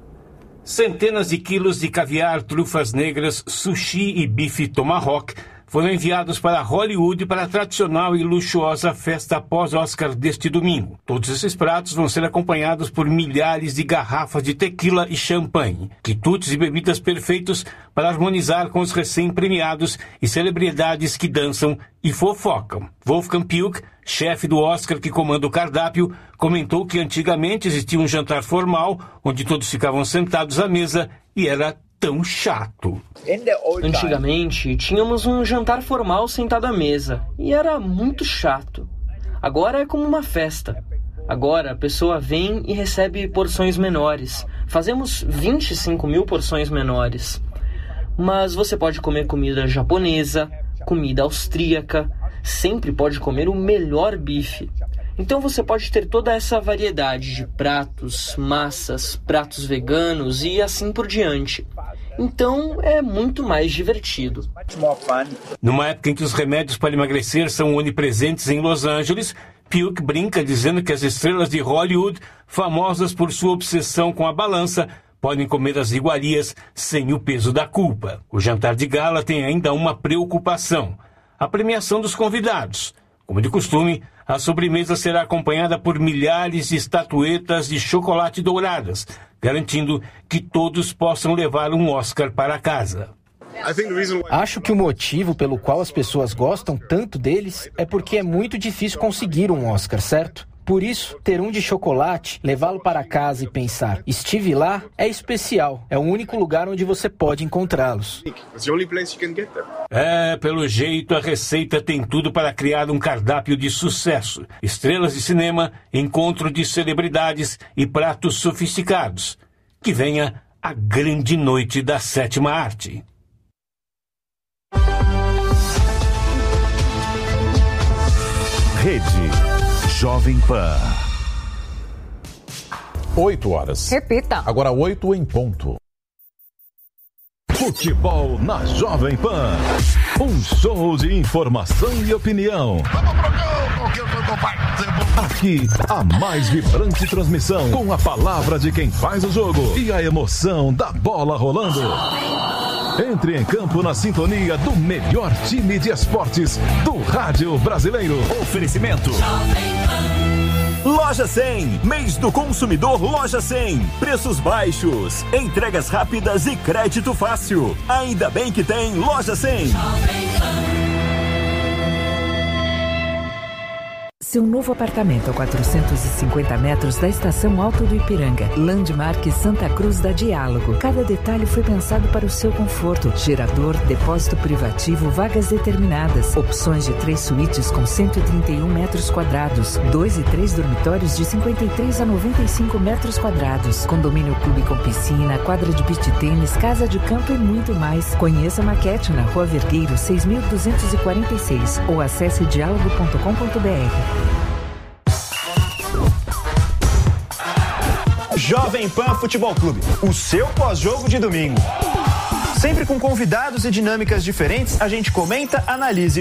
Centenas de quilos de caviar, trufas negras, sushi e bife tomahawk foram enviados para Hollywood para a tradicional e luxuosa festa pós-Oscar deste domingo. Todos esses pratos vão ser acompanhados por milhares de garrafas de tequila e champanhe, quitutes e bebidas perfeitos para harmonizar com os recém-premiados e celebridades que dançam e fofocam. Wolfgang Puck, chefe do Oscar que comanda o cardápio, comentou que antigamente existia um jantar formal, onde todos ficavam sentados à mesa e era tão chato. Antigamente, tínhamos um jantar formal sentado à mesa e era muito chato. Agora é como uma festa. Agora a pessoa vem e recebe porções menores. Fazemos 25 mil porções menores. Mas você pode comer comida japonesa, comida austríaca, sempre pode comer o melhor bife. Então você pode ter toda essa variedade de pratos, massas, pratos veganos e assim por diante. Então é muito mais divertido. Numa época em que os remédios para emagrecer são onipresentes em Los Angeles, Puck brinca dizendo que as estrelas de Hollywood, famosas por sua obsessão com a balança, podem comer as iguarias sem o peso da culpa. O jantar de gala tem ainda uma preocupação: a premiação dos convidados. Como de costume, a sobremesa será acompanhada por milhares de estatuetas de chocolate douradas, garantindo que todos possam levar um Oscar para casa. Acho que o motivo pelo qual as pessoas gostam tanto deles é porque é muito difícil conseguir um Oscar, certo? Por isso, ter um de chocolate, levá-lo para casa e pensar, estive lá, é especial. É o único lugar onde você pode encontrá-los. Pelo jeito, a receita tem tudo para criar um cardápio de sucesso. Estrelas de cinema, encontro de celebridades e pratos sofisticados. Que venha a grande noite da sétima arte. Rede Jovem Pan. 8 horas. Repita. Agora 8 em ponto. Futebol na Jovem Pan. Um show de informação e opinião. Aqui, a mais vibrante transmissão, com a palavra de quem faz o jogo e a emoção da bola rolando. Entre em campo na sintonia do melhor time de esportes do rádio brasileiro. Oferecimento Loja 100, mês do consumidor Loja 100. Preços baixos, entregas rápidas e crédito fácil. Ainda bem que tem Loja 100. Seu novo apartamento a 450 metros da Estação Alto do Ipiranga. Landmark Santa Cruz da Diálogo. Cada detalhe foi pensado para o seu conforto. Gerador, depósito privativo, vagas determinadas. Opções de 3 suítes com 131 metros quadrados. 2 e 3 dormitórios de 53 a 95 metros quadrados. Condomínio clube com piscina, quadra de beach tênis, casa de campo e muito mais. Conheça a maquete na Rua Vergueiro 6.246 ou acesse diálogo.com.br. Jovem Pan Futebol Clube, o seu pós-jogo de domingo. Sempre com convidados e dinâmicas diferentes, a gente comenta, analisa